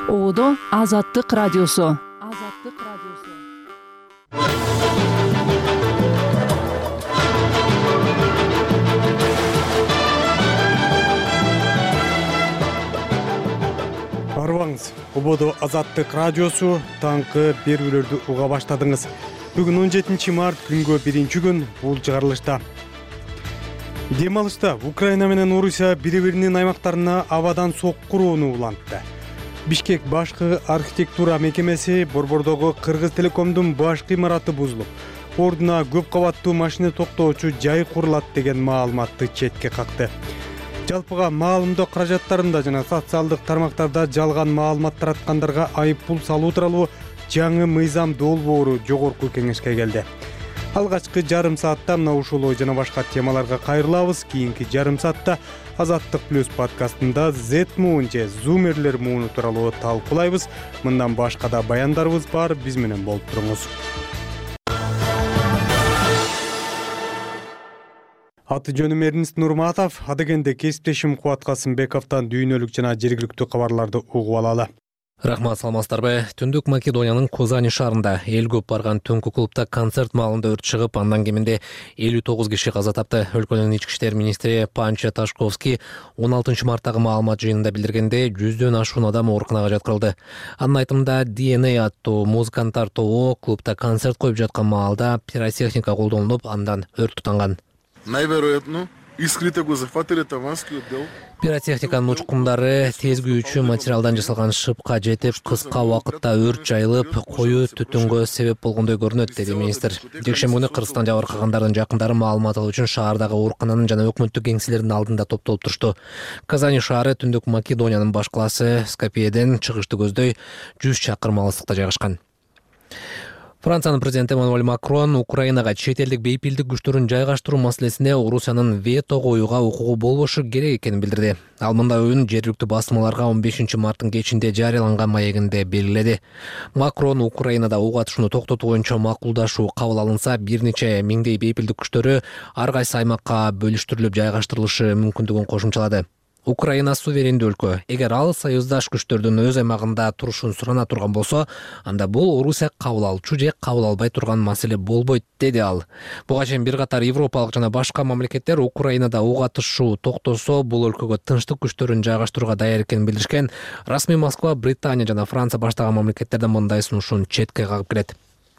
Оодо Азаттык радиосу. Арбаңыз, Ободо Азаттык радиосу таңкы берүүлөрдү уга баштадыңыз. Бүгүн 17 март күнгө 1-күн бул чыгарылышта. Дем алышта Украина менен Орусия бири-биринин аймактарына абадан соккурууну улантты. Бишкек башкы архитектура мекемеси Борбордогу Кыргыз Телекомдун башкы имараты бузулуп, ордуна көп кабаттуу машина токтоочу жай курулат деген маалыматты четке какты. Жалпыга маалымдоо каражаттарында жана социалдык тармактарда жалган маалымат тараткандарга айып пул салуу тууралуу жаңы мыйзам долбоору жогорку кеңешке келди. Алгачкы жарым саатта мына ушул ой жана башка темаларга кайрылабыз. Кийинки жарым саатта Азаттык плюс подкастында Z-Moon же Zoomерлер мууну тууралуу талкуулайбыз. Мындан башка да баяндарыбыз бар, биз менен болуп туруңуз. Аты жөнүм Эрнест Нурматов, адегенде кесиптешим Кубат Касымбековдон дүйнөлүк жана жергиликтүү кабарларды угуп алалы. Рахмат, саламатсыздарбы. Түндүк Македониянын Козани шаарында эл көп барган түнкү клубда концерт маалында өрт чыгып, андан кеминде 59 киши каза тапты. Өлкөнүн ички иштер министри Панча Ташковский 16 марттагы маалымат жыйынында билдиргенде, 100дөн ашуун адам ооруканага жаткырылды. Анын айтымында DNA аттуу музыканттар тобу клубда концерт коюп жаткан маалда пиротехника колдонулуп, андан өрт тутанган. Најверојатно искрите го зафатиле таванскиот дел. Пиротехниканын учкундары тез күйүүчү материалдан жасалган шыпка жетип, кыска убакытта өрт жайылып, коюу түтүнгө себеп болгондой көрүнөт, деди министр. Жекшемби күнү Кыргызстан жабыркагандардын жакындары маалымат алуу үчүн шаардагы оорукананын жана өкмөттүк кеңселердин алдында топтолуп турушту. Казани шаары Түндүк Македониянын баш калаасы Скопьеден чыгышты көздөй 100 чакырым алыстыкта жайгашкан. Франциянын президенти Эммануэль Макрон Украинага чет элдик бейпилдик күчтөрүн жайгаштыруу маселесине Орусиянын вето коюуга укугу болбошу керек экенин билдирди. Ал мындай оюн жергиликтүү басмаларга 15 марттын кечинде жарыяланган маегинде белгиледи. Макрон Украинада ок атышууну токтотуу боюнча макулдашуу кабыл алынса, бир нече миңдей бейпилдик күчтөрү ар кайсы аймакка бөлүштүрүлүп жайгаштырылышы мүмкүндүгүн кошумчалады. Украина суверендүү өлкө. Эгер ал союздаш күчтөрдүн өз аймагында турушун сурана турган болсо, анда бул Орусия кабыл алчу же кабыл албай турган маселе болбойт, деди ал. Буга чейин бир катар европалык жана башка мамлекеттер Украинада ок атышуу токтосо, бул өлкөгө тынчтык күчтөрүн жайгаштырууга даяр экенин билдиришкен. Расмий Москва, Британия жана Франция баштаган мамлекеттерден мындай сунушун четке кагып келет.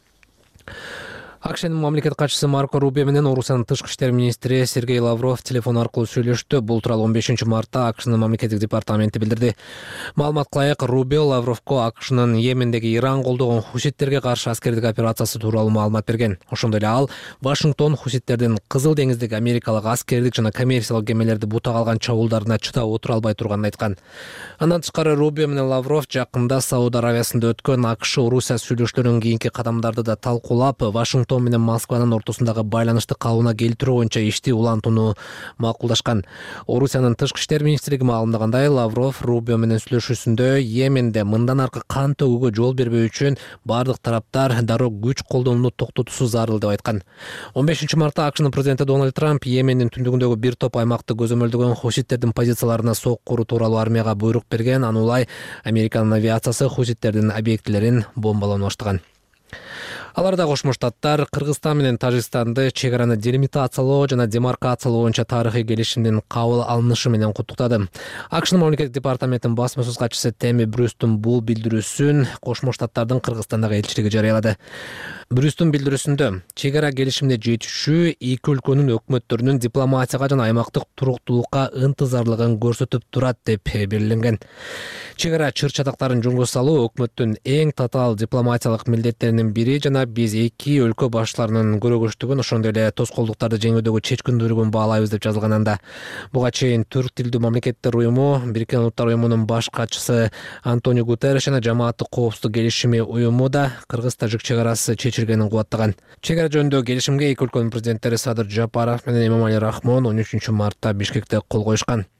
АКШнын мамлекет катчысы Марко Рубио менен Орусиянын тышкы иштер министри Сергей Лавров телефон аркылуу сүйлөштү. Бул тууралуу 15 мартта АКШнын мамлекеттик департаменти билдирди. Маалыматка ылайык, Рубио Лавровго АКШнын Йемендеги Иран колдогон хуситтерге каршы аскердик операциясы тууралуу маалымат берген. Ошондой эле ал Вашингтон хуситтердин Кызыл деңиздеги америкалык аскердик жана коммерциялык кемелерди бутак алган чабуулдарына чыдап отура албай турганын айткан. Андан тышкары Рубио менен Лавров жакында Сауд Аравиясында өткөн АКШ-Орусия сүйлөшүүлөрүнүн кийинки кадамдарды да талкуулап, Вашингтон менен Москванын ортосундагы байланышты калыбына келтирүү боюнча ишти улантууну макулдашкан. Орусиянын тышкы иштер министрлиги маалымдагандай, Лавров Рубио менен сүйлөшүүсүндө Йеменде мындан аркы кан төгүүгө жол бербөө үчүн бардык тараптар дароо күч колдонууну токтотуусу зарыл деп айткан. 15 мартта АКШнын президенти Дональд Трамп Йемендин түндүгүндөгү бир топ аймакты көзөмөлдөгөн хуситтердин позицияларына соккуруу тууралуу армияга буйрук берген. Ануулай Американын авиациясы хуситтердин объектилерин бомбалоону баштаган. Аларда Кошмо Штаттар Кыргызстан менен Тажикстанды чек араны делимитациялоо жана демаркациялоо боюнча тарыхый келишимдин кабыл алынышы менен куттуктады. АКШнын мамлекеттик департаментинин басма сөз катчысы Теми Брюстун бул билдирүүсүн Кошмо Штаттардын Кыргызстандагы элчилиги жарыялады. Брюстун билдирүүсүндө чек ара келишимине жетишүү эки өлкөнүн өкмөттөрүнүн дипломатияга жана аймактык туруктуулукка ынтызарлыгын көрсөтүп турат деп белгиленген. Чек ара чыр-чатактарын жөнгө салуу өкмөттүн эң татаал дипломатиялык милдеттеринин бири жана биз эки өлкө башчыларынын көрөгөчтүгүн, ошондой эле тоскоолдуктарды жеңүүдөгү чечкиндүүлүгүн баалайбыз деп жазылган анда. Буга чейин Түрк тилдүү мамлекеттер уюму, Бириккен Улуттар уюмунун баш катчысы Антонио Гутерриш жана Жамааттык коопсуздук келишими уюму да Кыргыз-Тажик чек арасы чечилгенин кубаттаган. Чек ара жөнүндөгү келишимге эки өлкөнүн президенттери Садыр Жапаров менен Эмомали Рахмон 13 мартта Бишкекте кол коюшкан.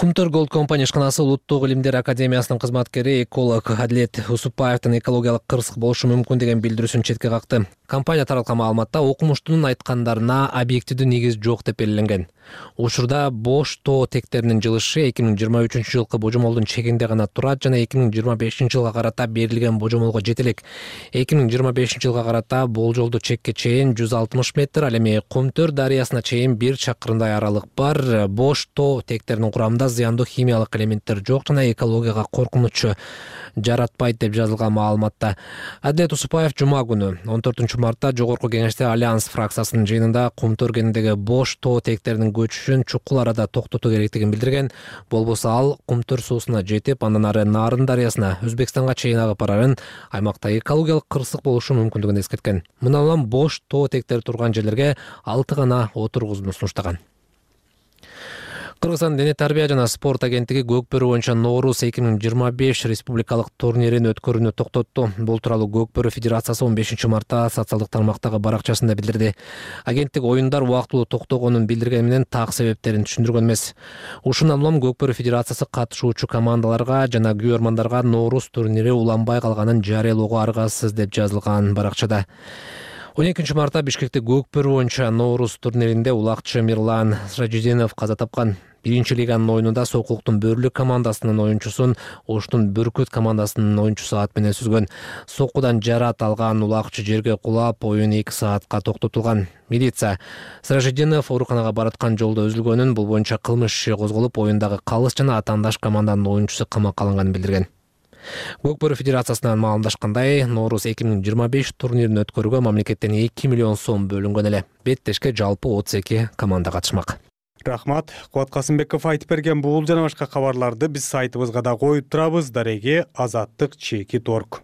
Кумтөр Голд компания ишканасы Улуттук илимдер академиясынын кызматкери эколог Адилет Усупаевдин экологиялык кырсык болушу мүмкүн деген билдирүүсүн четке какты. Компания тараткан маалыматта окумуштунун айткандарына объективдүү негиз жок деп белгиленген. Учурда бош тоо тектеринин жылышы 2023 жылкы божомолдун чегинде гана турат жана 2025 жылга карата берилген божомолго жетелек. 2025 жылга карата болжолдуу чекке чейин 160 метр, ал эми Кумтөр дарыясына чейин 1 чакырымдай аралык бар. Бош тоо тектеринин курамында зыяндуу химиялык элементтер жок жана экологияга коркунучу жаратпайт деп жазылган маалыматта. Адилет Усупаев жума күнү 14 мартта Жогорку кеңеште Альянс фракциясынын жыйынында Кумтөр кенидеги бош тоо тектеринин көчүшүн чукул арада токтотуу керектигин билдирген. Болбосо ал Кумтөр суусуна жетип, андан ары Нарын дарыясына, Өзбекстанга чейин агып барарын, аймакта экологиялык кырсык болушу мүмкүндүгүн эскерткен. Мына улам бош тоо тектери турган жерлерге 6 гана отургузууну сунуштаган. Кыргызстан дене тарбия жана спорт агенттиги Көкбөрү боюнча Ноорус 2025 республикалык турнирин өткөрүүнү токтотту. Бул тууралуу Көкбөрү федерациясы 15 мартта социалдык тармактагы баракчасында билдирди. Агенттик оюндар убактылуу токтогонун билдиргени менен так себептерин түшүндүргөн эмес. Ушундан улам Көкбөрү федерациясы катышуучу командаларга жана күйөрмандарга Ноорус турнири уланбай калганын жарыялоого аргасыз деп жазылган баракчада. 12 мартта Бишкекте Көкбөрү боюнча Ноорус турниринде улакчы Мирлан Сражидинов каза тапкан. Биринчи лиганын оюнунда Сокулуктун Бөрлүк командасынын оюнчусун Оштун Бүркүт командасынын оюнчусу ат менен сүзгөн. Соккудан жарат алган улакчы жерге кулап, оюн 2 саатка токтотулган. Милиция Сражидинов ооруканага бараткан жолдо үзүлгөнүн, бул боюнча кылмыш иши козголуп, оюндагы калыс жана атаандаш команданын оюнчусу камакка алынганын билдирген. Көкбөрү федерациясынан маалымдашкандай, Ноорус 2025 турнирин өткөрүүгө мамлекеттен 2 миллион сом бөлүнгөн эле. Беттешке жалпы 32 команда катышмак. Рахмат. Кубат Касымбеков айтып берген бул жана башка кабарларды биз сайтыбызга да коюп турабыз. Дареге azattik.org.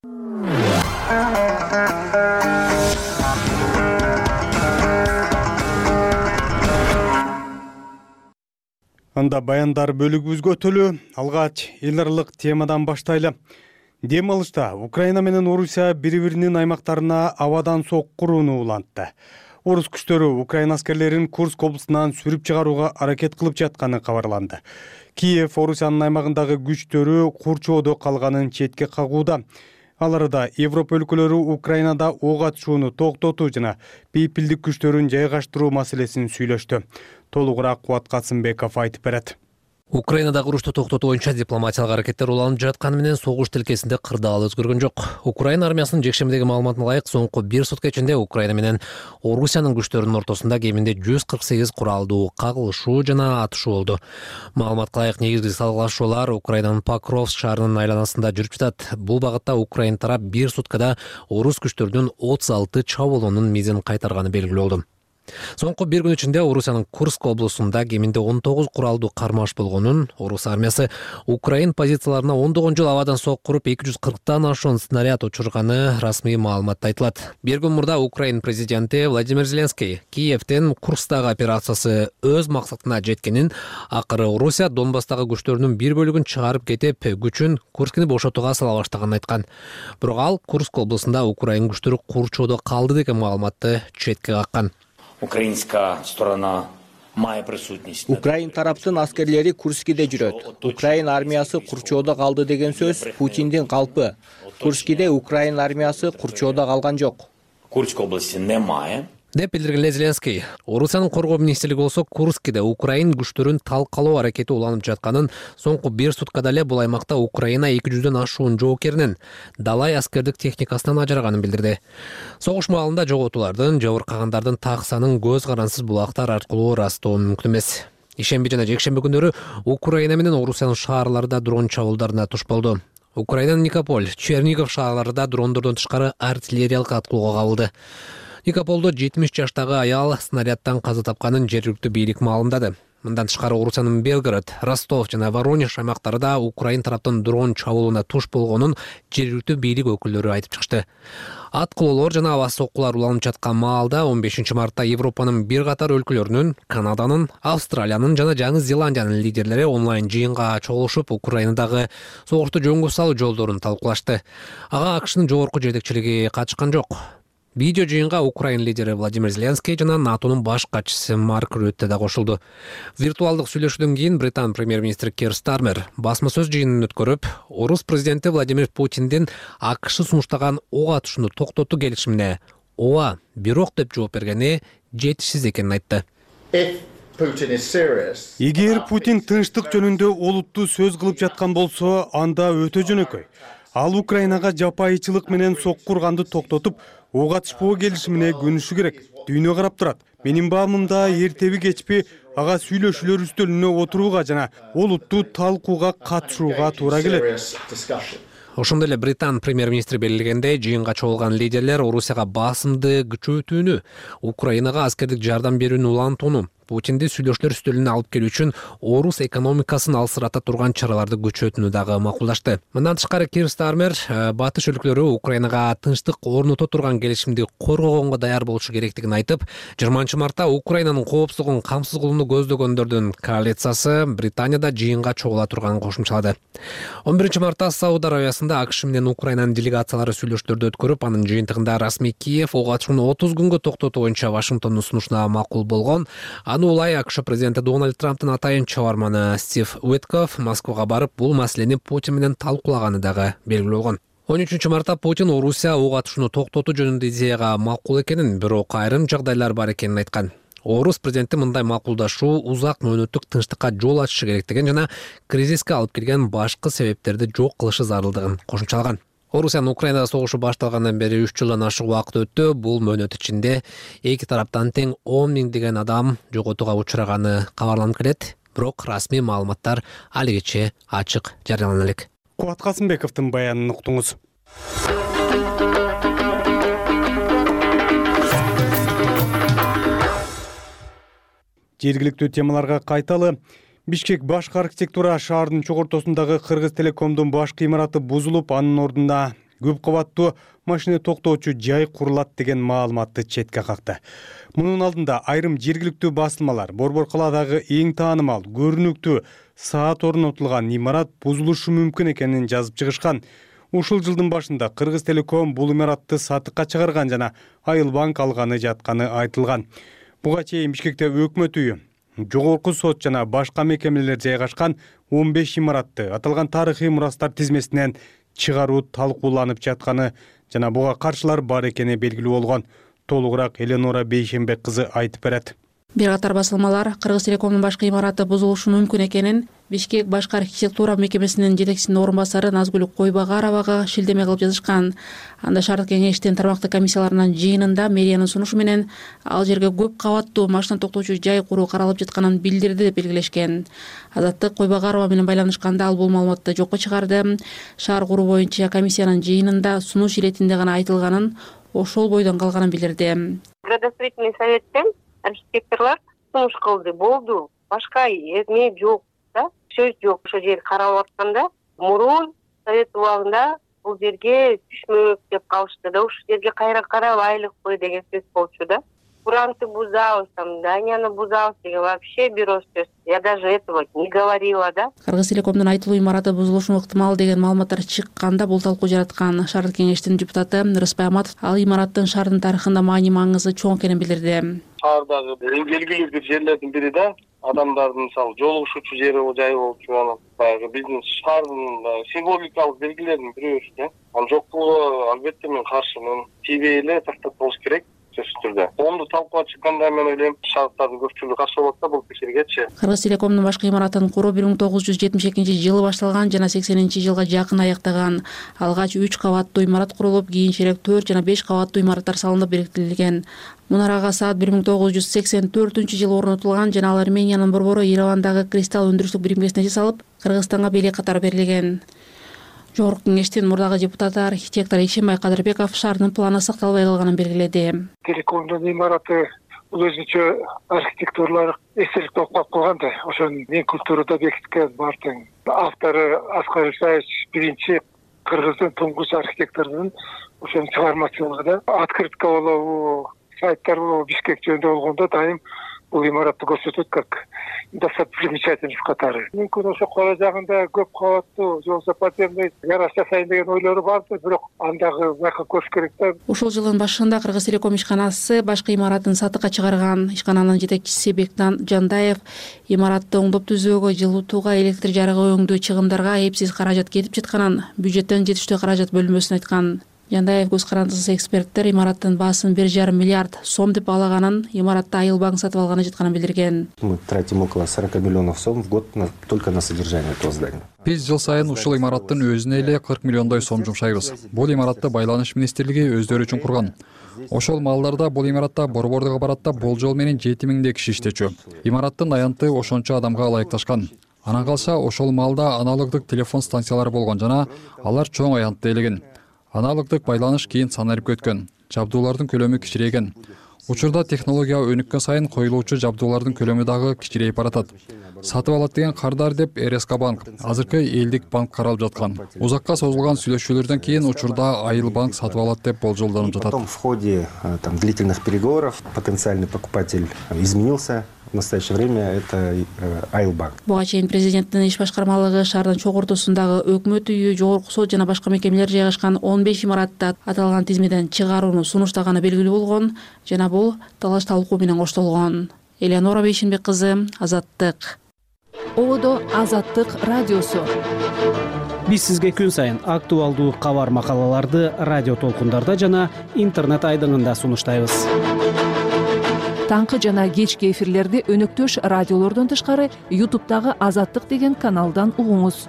Анда баяндар бөлүгүбүзгө өтөлү. Алгач эл аралык темадан баштайлы. Дем алышта Украина менен Орусия бири-биринин аймактарына абадан соккурууну улантты. Орус күчтөрү Украина аскерлерин Курск облусунан сүрүп чыгарууга аракет кылып жатканы кабарланды. Киев Орусиянын аймагындагы күчтөрү курчоодо калганын четке кагууда. Ал арада Европа өлкөлөрү Украинада ок атышууну токтотуу жана бейпилдик күчтөрүн жайгаштыруу маселесин сүйлөштү. Толугураак Кубат Касымбеков айтып берет. Украинадагы урушту токтотуу боюнча дипломатиялык аракеттер уланып жатканы менен согуш тилкесинде кырдаал өзгөргөн жок. Украина армиясынын жекшембидеги маалыматына ылайык, соңку 1 сутка ичинде Украина менен Орусиянын күчтөрүнүн ортосунда кеминде 148 куралдуу кагылышуу жана атышуу болду. Маалыматка ылайык, негизги салгылашуулар Украинанын Покровск шаарынын айланасында жүрүп жатат. Бул багытта Украина тарап 1 суткада орус күчтөрүнүн 36 чабуулунун мизин кайтарганы белгилүү болду. Соңку 1 күн ичинде Орусиянын Курск облусунда кеминде 19 куралдуу кармаш болгонун, Орус армиясы Украин позицияларына ондогон жыл абадан соккуруп 240тан ашуун снаряд учурганы расмий маалыматта айтылат. 1 күн мурда Украин президенти Владимир Зеленский Киевтен Курскдагы операциясы өз максатына жеткенин, акыры Орусия Донбасстагы күчтөрүнүн бир бөлүгүн чыгарып кетип, күчүн Курскни бошотууга сала баштаганын айткан. Бирок ал Курск облусунда Украин күчтөрү курчоодо калды деген маалыматты четке каккан. Украинская сторона має присутність. Украин тараптын аскерлери Курскиде жүрөт. Украин армиясы курчоодо калды деген сөз Путиндин калпы. Курскиде Украин армиясы курчоодо калган жок. Курськ области немає. Деп билдирген Зеленский. Орусиянын коргоо министрлиги болсо Курскиде Украин күчтөрүн талкалоо аракети уланып жатканын, соңку 1 суткада эле бул аймакта Украина 200дөн ашуун жоокеринин далай аскердик техникасынан ажыраганын билдирди. Согуш маалында жоготуулардын, жабыркагандардын так санын көз карансыз булактар аркылуу ырастоо мүмкүн эмес. Ишемби жана жекшемби күндөрү Украина менен Орусиянын шаарларында дрон чабуулдарына туш болду. Украинанын Никополь, Чернигов шаарларында дрондордон тышкары артиллериялык аткылууга кабылды. Никополдо 70 жаштагы аял снарядтан каза тапканын жергиликтүү бийлик маалымдады. Мындан тышкары Орусиянын Белгород, Ростов жана Воронеж аймактарында Украин тараптын дрон чабуулуна туш болгонун жергиликтүү бийлик өкүлдөрү айтып чыкты. Аткылоолор жана аба соккулар уланып жаткан маалда 15 мартта Европанын бир катар өлкөлөрүнүн, Канаданын, Австралиянын жана Жаңы Зеландиянын лидерлери онлайн жыйынга чогулушуп, Украинадагы согушту жөнгө салуу жолдорун талкуулашты. Ага АКШнын жогорку жетекчилиги катышкан жок. Видео жыйынга Украина лидери Владимир Зеленский жана НАТОнун баш катчысы Марк Рютте да кошулду. Виртуалдык сүйлөшүүдөн кийин Британ премьер-министри Кир Стармер басма сөз жыйынын өткөрүп, орус президенти Владимир Путиндин АКШ сунуштаган ок атышууну токтотуу келишимине ооба, бирок деп жооп бергени жетишсиз экенин айтты. Эгер Путин тынчтык жөнүндө олуттуу сөз кылып жаткан болсо, анда өтө жөнөкөй. Ал Украинага жапайычылык менен сокку урганды токтотуп, ок атышпоо келишимине көнүшү керек. Дүйнө карап турат. Менин баамымда эртеби кечпи ага сүйлөшүүлөр үстөлүнө отурууга жана олуттуу талкууга катышууга туура келет. Ошондой эле Британ премьер-министри белгилегендей, жыйынга чогулган лидерлер Орусияга басымды күчөтүүнү, Украинага аскердик жардам берүүнү улантууну, Путинди сүйлөшүүлөр үстөлүнө алып келүү үчүн орус экономикасын алсырата турган чараларды күчөтүүнү дагы макулдашты. Мындан тышкары Кир Стармер батыш өлкөлөрү Украинага тынчтык орното турган келишимди коргогонго даяр болушу керектигин айтып, 20 мартта Украинанын коопсуздугун камсыз кылууну көздөгөндөрдүн коалициясы Британияда жыйынга чогула турганын кошумчалады. 11 мартта Сауд Арабиясында АКШ менен Украинанын делегациялары сүйлөшүүлөрдү өткөрүп, анын жыйынтыгында расмий Киев ок атышууну 30 күнгө токтотуу боюнча Вашингтондун сунушуна макул болгон. Аны улай АКШ президенти Дональд Трамптын атайын чабарманы Стив Уиткофф Москвага барып, бул маселени Путин менен талкуулаганы дагы белгилүү болгон. 13 мартта Путин Орусия ок атышууну токтотуу жөнүндө идеяга макул экенин, бирок айрым жагдайлар бар экенин айткан. Орус президенти мындай макулдашуу узак мөөнөттүк тынчтыкка жол ачышы керектигин жана кризиске алып келген башкы себептерди жок кылышы зарылдыгын кошумчалаган. Орусиянын Украинада согушу башталгандан бери 3 жылдан ашык убакыт өттү. Бул мөөнөт ичинде эки тараптан тең 10 миңдеген адам жоготууга учураганы кабарланып келет. Бирок расмий маалыматтар алигиче ачык жарыялана элек. Кубат Касымбековдун баянын уктуңуз. Жергиликтүү темаларга кайталы. Бишкек башкы архитектура шаардын чогортосундагы Кыргыз Телекомдун башкы имараты бузулуп, анын ордуна көп кабаттуу машина токтоочу жай курулат деген маалыматты четке какты. Мунун алдында айрым жергиликтүү басылмалар Борбор калаадагы эң таанымал, көрүнүктүү саат орнотулган имарат бузулушу мүмкүн экенин жазып чыгышкан. Ушул жылдын башында Кыргыз Телеком бул имаратты сатыкка чыгарган жана Айылбанк алганы жатканы айтылган. Буга чейин Бишкекте өкмөт үйү, Жогорку сот жана башка мекемелер жайгашкан 15 имаратты аталган тарыхый мурастар тизмесинен чыгаруу талкууланып жатканы жана буга каршылар бар экени белгилүү болгон. Толугураак Эленора Бейшембек кызы айтып берет. Бир катар басылмалар Кыргыз Телекомдун башкы имараты бузулушу мүмкүн экенин Бишкек башкы архитектура мекемесинин жетекчисинин орун басары Назгүл Койбагаровага шилдеме кылып жазышкан. Анда шаардык кеңештин тармактык комиссияларынын жыйынында мэриянын сунушу менен ал жерге көп кабаттуу машина токтоочу жай куруу каралып жатканын билдирди деп белгилешкен. Азаттык Койбагарова менен байланышканда ал бул маалыматты жокко чыгарды. Шаар куруу боюнча комиссиянын жыйынында сунуш иретинде гана айтылганын, ошол бойдон калганын билдирди. Градостроительный советтен архитекторлор сунуш кылды, болду. Башка эме жок да, сөз жок. Ошол жер каралып атканда, мурун совет убагында бул жерге түшмөк деп калышты да, ушул жерге кайра карабайлыкпы деген сөз болчу да. Куранты бузабыз, там, Данияны бузабыз деген вообще бирөө сөз. Я даже этого не говорила, да. Кыргыз Телекомдун айтылуу имараты бузулушу ыктымал деген маалыматтар чыкканда бул талкуу жараткан шаардык кеңештин депутаты Рыспай Аматов ал имараттын шаардын тарыхында маани маңызы чоң экенин билдирди. Шаардагы эң белгилүү бир жерлердин бири да, адамдардын мисалы жолугушуучу жери жай болчу, анан баягы биздин шаардын символикалык белгилеринин бирөөсү да. Анын жоктугуна албетте мен каршымын. Тийбей эле тактап болуш керек. Онду талкууга чыкканда мен ойлойм, шаардардын көпчүлүгү каршы болот да бул пикиргечи. Кыргыз Телекомдун башкы имаратын куруу 1972-жылы башталган жана 80-жылга жакын аяктаган. Алгач 3 кабаттуу имарат курулуп, кийинчерээк 4 жана 5 кабаттуу имараттар салынып бириктирилген. Мунарага саат 1984-жылы орнотулган жана ал Армениянын борбору Еревандагы кристалл өндүрүштүк биримгесине жасалып, Кыргызстанга бийлик катары берилген. Жогорку кеңештин мурдагы депутаты архитектор Ишембай Кадырбеков шаардын планы сакталбай калганын белгиледи. Телекомдун имараты бул өзүнчө архитектурлар эстелик болуп калган да. Ошонун эң культурада бекиткен бартын. Автору Аскар Исаевич биринчи кыргыздын туңгуч архитекторунун ошонун чыгармачылыгы да. Открытка болобу, сайттар болобу Бишкек жөнүндө болгондо дайым бул имаратты көрсөтөт как достопримечательность катары. Мүмкүн ошо кора жагында көп кабаттуу же болбосо подземный гараж жасайын деген ойлору барды, бирок андагы байка көрүш керек да. Ушул жылдын башында Кыргызтелеком ишканасы башкы имаратын сатыкка чыгарган. Ишкананын жетекчиси Бектан Жандаев имаратты оңдоп түзүүгө, жылытууга, электр жарыгы өңдүү чыгымдарга эпсиз каражат кетип жатканын, бюджеттен жетиштүү каражат бөлүнбөсүн айткан. Жандаев көз карандысыз эксперттер имараттын баасын 1,5 миллиард сом деп баалаганын, имаратты Айыл банк сатып алганы жатканын билдирген. Мы тратим около 40 миллионов сом в год только на содержание этого здания. Биз жыл сайын ушул имараттын өзүнө эле 40 миллиондой сом жумшайбыз. Бул имаратты Байланыш министрлиги өздөрү үчүн курган. Ошол маалдарда бул имаратта борбордук аппаратта болжол менен 7000 киши иштечү. Имараттын аянты ошончо адамга ылайыкташкан. Анан калса ошол маалда аналогдук телефон станциялары болгон жана алар чоң аянтты элеген. Аналогдук байланыш кийин санарип өткөн. Жабдуулардын көлөмү кичирейген. Учурда технология өнүккөн сайын коюлуучу жабдуулардын көлөмү дагы кичирейип баратат. Сатып алат деген кардар деп РСК банк, азыркы элдик банк каралып жаткан. Узакка созулган сүйлөшүүлөрдөн кийин учурда Айыл банк сатып алат деп болжолдонуп жатат. Потом в ходе длительных переговоров потенциальный покупатель изменился. В настоящее время это Айыл банк. Буга чейин президенттин иш башкармалыгы шаардын чоң ортосундагы өкмөт үйү, жогорку сот жана башка мекемелер жайгашкан 15 имаратты аталган тизмеден чыгарууну сунуштаганы белгилүү болгон жана бул талаш талкуу менен коштолгон. Элеонора Бейшинбек кызы, Азаттык. Ободо Азаттык радиосу. Биз сизге күн сайын актуалдуу кабар макалаларды радио толкундарда жана интернет айдыңында сунуштайбыз. Таңкы жана кечки эфирлерди өнөктөш радиолордон тышкары YouTube'дагы Азаттык деген каналдан угуңуз.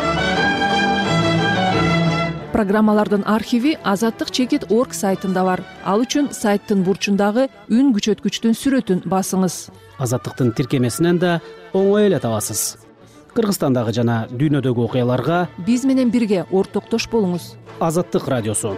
Программалардын архиви azattik.org сайтында бар. Ал үчүн сайттын бурчундагы үн күчөткүчтүн сүрөтүн басыңыз. Азаттыктын тиркемесинен да оңой эле табасыз. Кыргызстандагы жана дүйнөдөгү окуяларга биз менен бирге ортоктош болуңуз. Азаттык радиосу.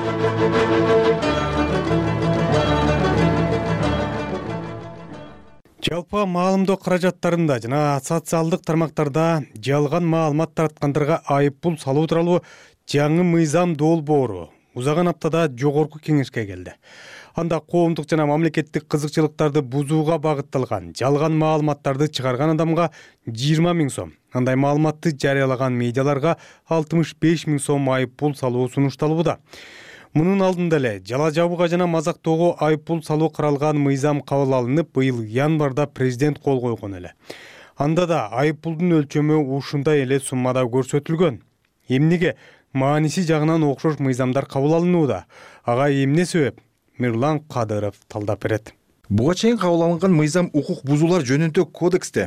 Жалпы маалымдоо каражаттарында жана социалдык тармактарда жалган маалымат тараткандарга айыппул салуу тууралуу жаңы мыйзам долбоору узаган аптада жогорку кеңешке келди. Анда коомдук жана мамлекеттик кызыкчылыктарды бузууга багытталган жалган маалыматтарды чыгарган адамга 20 000 сом, андай маалыматты жарыялаган медиаларга 65 000 сом айыппул салуу сунушталууда. Мунун алдында эле жала жабууга жана мазактоого айыппул салуу каралган мыйзам кабыл алынып, быйыл январда президент кол койгон эле. Анда да айыппулдун өлчөмү ушундай эле суммада көрсөтүлгөн. Эмнеге мааниси жагынан окшош мыйзамдар кабыл алынууда? Ага эмне себеп? Мирлан Кадыров талдап берет. Буга чейин кабыл алынган мыйзам укук бузуулар жөнүндө кодексте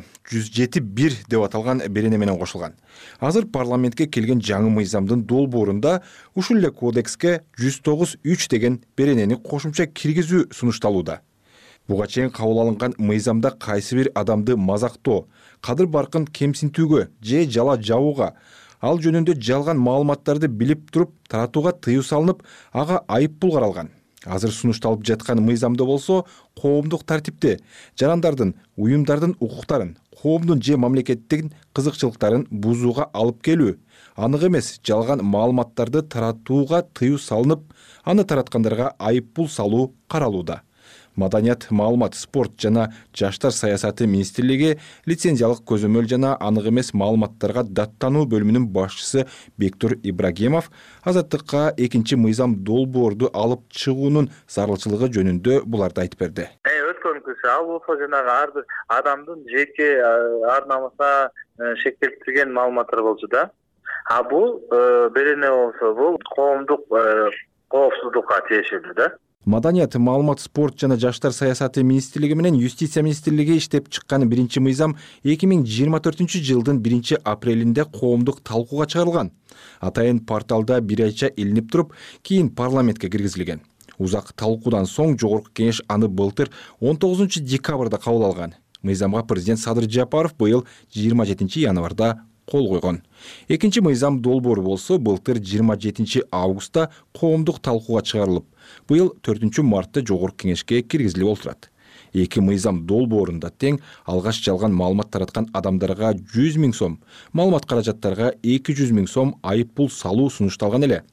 107.1 деп аталган берене менен кошулган. Азыр парламентке келген жаңы мыйзамдын долбоорунда ушул эле кодекске 109.3 деген беренени кошумча киргизүү сунушталууда. Буга чейин кабыл алынган мыйзамда кайсы бир адамды мазактоо, кадыр баркын кемсинтүүгө же жала жабууга, ал жөнүндө жалган маалыматтарды билип туруп таратууга тыюу салынып, ага айыппул каралган. Азыр сунушталып жаткан мыйзамда болсо коомдук тартипти, жарандардын, уюмдардын укуктарын, коомдун же мамлекеттин кызыкчылыктарын бузууга алып келүү, анык эмес жалган маалыматтарды таратууга тыюу салынып, аны тараткандарга айыппул салуу каралууда. Маданият, маалымат, спорт жана жаштар саясаты министрлиги лицензиялык көзөмөл жана анык эмес маалыматтарга даттануу бөлүмүнүн башчысы Бектур Ибрагимов Азаттыкка экинчи мыйзам долбоорду алып чыгуунун зарылчылыгы жөнүндө буларды айтып берди. Өткөнкүсү ал болсо жанагы ар бир адамдын жеке ар намысына шектелтилген маалыматтар болчу да. А бул берене болсо бул коомдук коопсуздукка тиешелүү да. Маданият, маалымат, спорт жана жаштар саясаты министрлиги менен юстиция министрлиги иштеп чыккан биринчи мыйзам 2024-жылдын 1-апрелинде коомдук талкууга чыгарылган. Атайын порталда бир айча илинип туруп, кийин парламентке киргизилген. Узак талкуудан соң жогорку кеңеш аны былтыр 19-декабрда кабыл алган. Мыйзамга президент Садыр Жапаров быйыл 27 январда кол койгон. Экинчи мыйзам долбоору болсо былтыр 27 августта коомдук талкууга чыгарылып, быйыл 4 мартта жогорку кеңешке киргизилип отурат. Эки мыйзам долбоорунда тең алгаш жалган маалымат тараткан адамдарга 100 000 сом, маалымат каражаттарга 200 000 сом айыппул салуу сунушталган эле.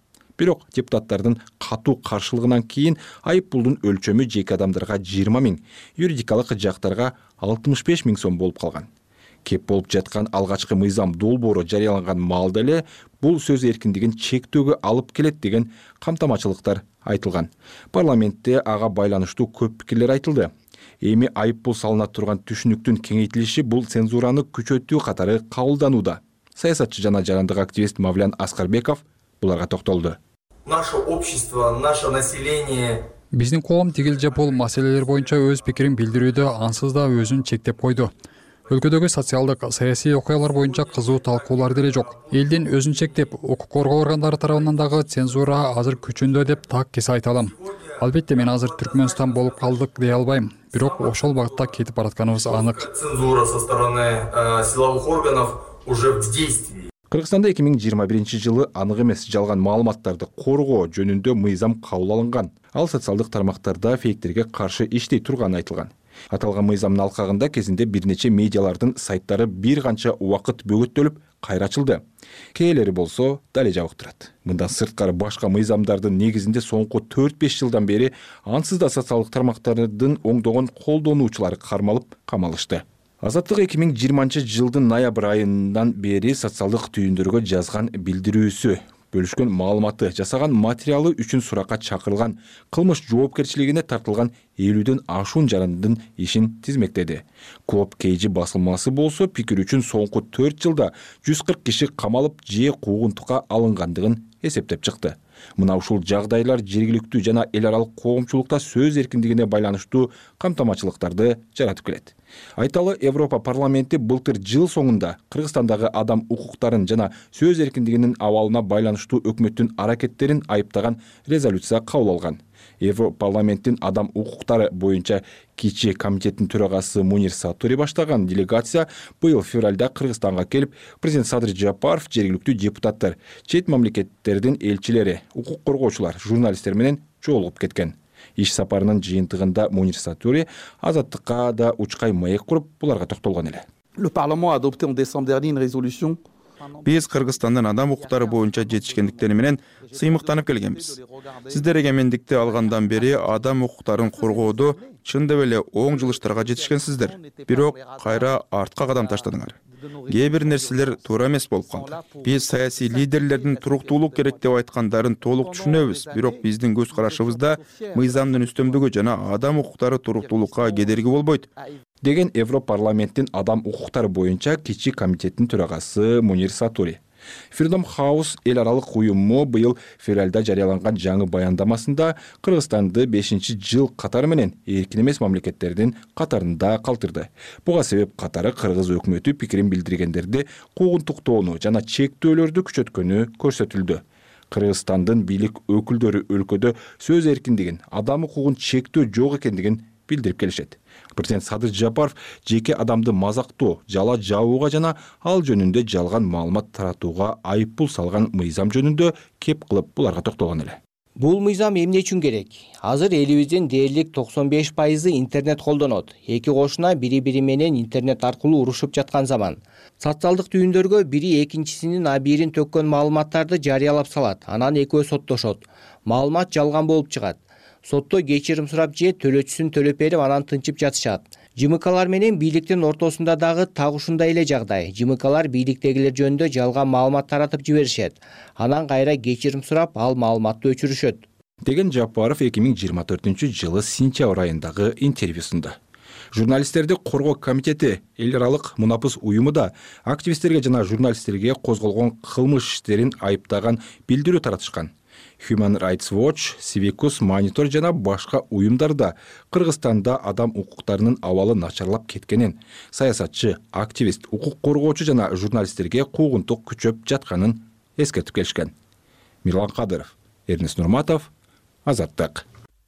Бирок депутаттардын катуу каршылыгынан кийин айып пулдун өлчөмү жеке адамдарга 20 000, юридикалык жактарга 65 000 сом болуп калган. Кеп болуп жаткан алгачкы мыйзам долбоору жарыяланган маалда эле бул сөз эркиндигин чектөөгө алып келет деген камтамачылыктар айтылган. Парламентте ага байланыштуу көп пикирлер айтылды. Эми айып пул салына турган түшүнүктүн кеңейтилиши бул цензураны күчөтүү катары кабылданууда. Саясатчы жана жарандык активист Мавлян Аскарбеков буларга токтолду. Наше общество, наше население. Биздин коом тигил же бул маселелер боюнча өз пикирин билдирүүдө ансыз да өзүн чектеп койду. Өлкөдөгү социалдык, саясий окуялар боюнча кызуу талкуулар деле жок. Элдин өзүн чектеп, укук коргоо органдары тарабынан дагы цензура азыр күчүндө деп так кесе айта алам. Албетте мен азыр Түркмөнстан болуп калдык дей албайм. Бирок ошол багытта кетип баратканыбыз анык. Цензура со стороны силовых органов уже в действии. Кыргызстанда 2021 жылы анык эмес жалган маалыматтарды коргоо жөнүндө мыйзам кабыл алынган. Ал социалдык тармактарда фейктерге каршы иштей турганы айтылган. Аталган мыйзамдын алкагында кезинде бир нече медиалардын сайттары бир канча убакыт бөгөттөлүп кайра ачылды. Кээлери болсо дале жабыктырат. Мындан сырткары башка мыйзамдардын негизинде соңку 4-5 жылдан бери ансыз да социалдык тармактардын оңдогон колдонуучулары кармалып камалышты. Азаттык 2020 жылдын ноябрь айынан бери социалдык түйүндөргө жазган билдирүүсү, бөлүшкөн маалыматы, жасаган материалы үчүн суракка чакырылган, кылмыш жоопкерчилигине тартылган 50ден ашуун жарандын ишин тизмектеди. Клоп Кейжи басылмасы болсо пикир үчүн соңку 4 жылда 140 киши камалып же куугунтукка алынгандыгын эсептеп чыкты. Мына ушул жагдайлар жергиликтүү жана эл аралык коомчулукта сөз эркиндигине байланыштуу камтамачылыктарды жаратып келет. Айталы, Европа парламенти былтыр жыл соңунда Кыргызстандагы адам укуктарын жана сөз эркиндигинин абалына байланыштуу өкмөттүн аракеттерин айыптаган резолюция кабыл алган. Европа парламенттин адам укуктары боюнча кичи комитеттин төрагасы Мунир Сатури баштаган делегация быйыл февралда Кыргызстанга келип, президент Садыр Жапаров, жергиликтүү депутаттар, чет мамлекеттердин элчилери, укук коргоочулар, журналисттер менен жолугуп кеткен. Иш сапарынын жыйынтыгында Мунир Сатури азаттыкка да учкай маек куруп, буларга токтолгон эле. Le Parlement a adopté en décembre dernier une résolution. Биз Кыргызстандын адам укуктары боюнча жетишкендиктери менен сыймыктанып келгенбиз. Сиздер эгемендикти алгандан бери адам укуктарын коргоодо чындап эле оң жылыштарга жетишкенсиздер. Бирок кайра артка кадам таштадыңар. Кээ бир нерселер туура эмес болуп калды. Биз саясий лидерлердин туруктуулук керек деп айткандарын толук түшүнөбүз, бирок биздин көз карашыбызда мыйзамдын үстөмдүгү жана адам укуктары туруктуулукка кедерги болбойт деген Европа парламенттин адам укуктары боюнча кичи комитеттин төрагасы Мунир Сатури. Freedom House эл аралык уюму быйыл февралда жарыяланган жаңы баяндамасында Кыргызстанды 5-чи жыл катары менен эркин эмес мамлекеттердин катарында калтырды. Буга себеп катары Кыргыз өкмөтү пикирин билдиргендерди куугунтуктоону жана чектөөлөрдү күчөткөнү көрсөтүлдү. Кыргызстандын бийлик өкүлдөрү өлкөдө сөз эркиндигин, адам укугун чектөө жок экендигин билдирип келишет. Президент Садыр Жапаров жеке адамды мазактоо, жала жабууга жана ал жөнүндө жалган маалымат таратууга айып пул салган мыйзам жөнүндө кеп кылып буларга токтолгон эле. Бул мыйзам эмне үчүн керек? Азыр элибиздин дээрлик 95% интернет колдонот. Эки кошуна бири-бири менен интернет аркылуу урушуп жаткан заман. Социалдык түйүндөргө бири экинчисинин абийирин төккөн маалыматтарды жарыялап салат. Анан экөө соттошот. Маалымат жалган болуп чыгат. Сотто кечирим сурап же төлөөчүсүн төлөп берип анан тынчып жатышат. ЖМКлар менен бийликтин ортосунда дагы так ушундай эле жагдай. ЖМКлар бийликтегилер жөнүндө жалган маалымат таратып жиберишет. Анан кайра кечирим сурап, ал маалыматты өчүрүшөт. Деген Жапаров 2024 жылы сентябрь айындагы интервьюсунда. Журналисттерди коргоо комитети эл аралык мунапыс уюму да активисттерге жана журналисттерге козголгон кылмыш иштерин айыптаган билдирүү таратышкан. Human Rights Watch, Civicus Monitor жана башка уюмдарда Кыргызстанда адам укуктарынын абалы начарлап кеткенин, саясатчы, активист, укук коргоочу жана журналисттерге куугунтук күчөп жатканын эскертип келишкен. Мирлан Кадыров, Эрнест Нурматов, Азаттык.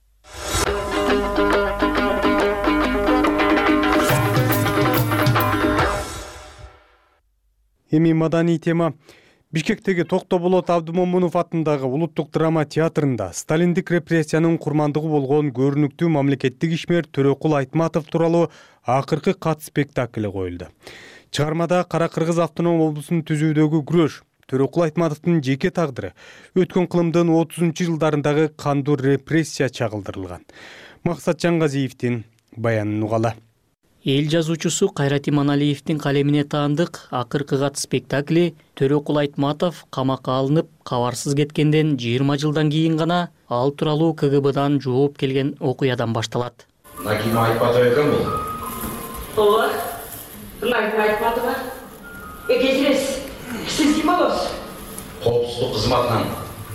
Эми маданий тема. Бишкектеги Токтоболот Абдымомунов атындагы Улуттук драма театрында сталиндик репрессиянын курмандыгы болгон көрүнүктүү мамлекеттик ишмер Төрөкул Айтматов тууралуу акыркы кат спектакли коюлду. Чыгармада Кара Кыргыз автоном облусун түзүүдөгү күрөш, Төрөкул Айтматовдун жеке тагдыры өткөн кылымдын 30-жылдарындагы кандуу репрессия чагылдырылган. Максат Жаңгазиевдин баянын угалы. Эл жазуучусу Кайрат Иманалиевдин калемине таандык акыркы кат спектакли Төрөкул Айтматов камакка алынып, кабарсыз кеткенден 20 жылдан кийин гана ал тууралуу КГБдан жооп келген окуядан башталат. Нагима Айтматова экен бул? Ооба. Нагима Айтматова. Кечиресиз. Сиз ким болосуз? Коопсуздук кызматынан.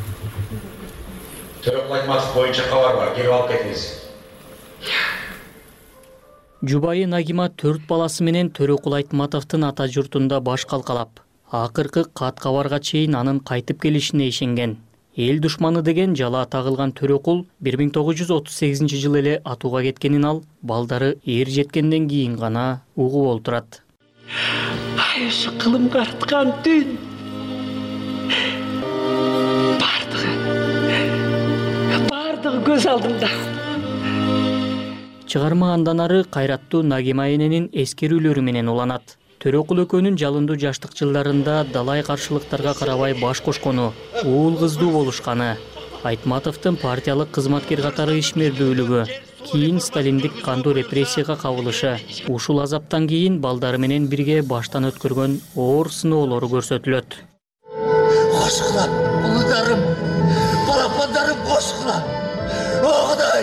Төрөкул Айтматов боюнча кабар бар, келип алып кетиңиз. Жубайы Нагима 4 баласы менен Төрөкул Айтматовдун ата журтунда баш калкалап, акыркы кат кабарга чейин анын кайтып келишине ишенген. Эл душманы деген жала тагылган Төрөкул 1938-жылы эле атууга кеткенин ал балдары эр жеткенден кийин гана угуп олтурат. Аюшы кылымга арткан түн. Бардыгы көз алдымда. Чыгарма андан ары кайраттуу Нагима эненин эскерүүлөрү менен уланат. Төрөкул экөөнүн жалындуу жаштык жылдарында далай каршылыктарга карабай баш кошкону, уул кыздуу болушканы, Айтматовдун партиялык кызматкер катары ишмердүүлүгү, кийин сталиндик кандуу репрессияга кабылышы, ушул азаптан кийин балдары менен бирге баштан өткөргөн оор сыноолору көрсөтүлөт. Кошкула, улударым, балапандарым кошкула. О Кудай!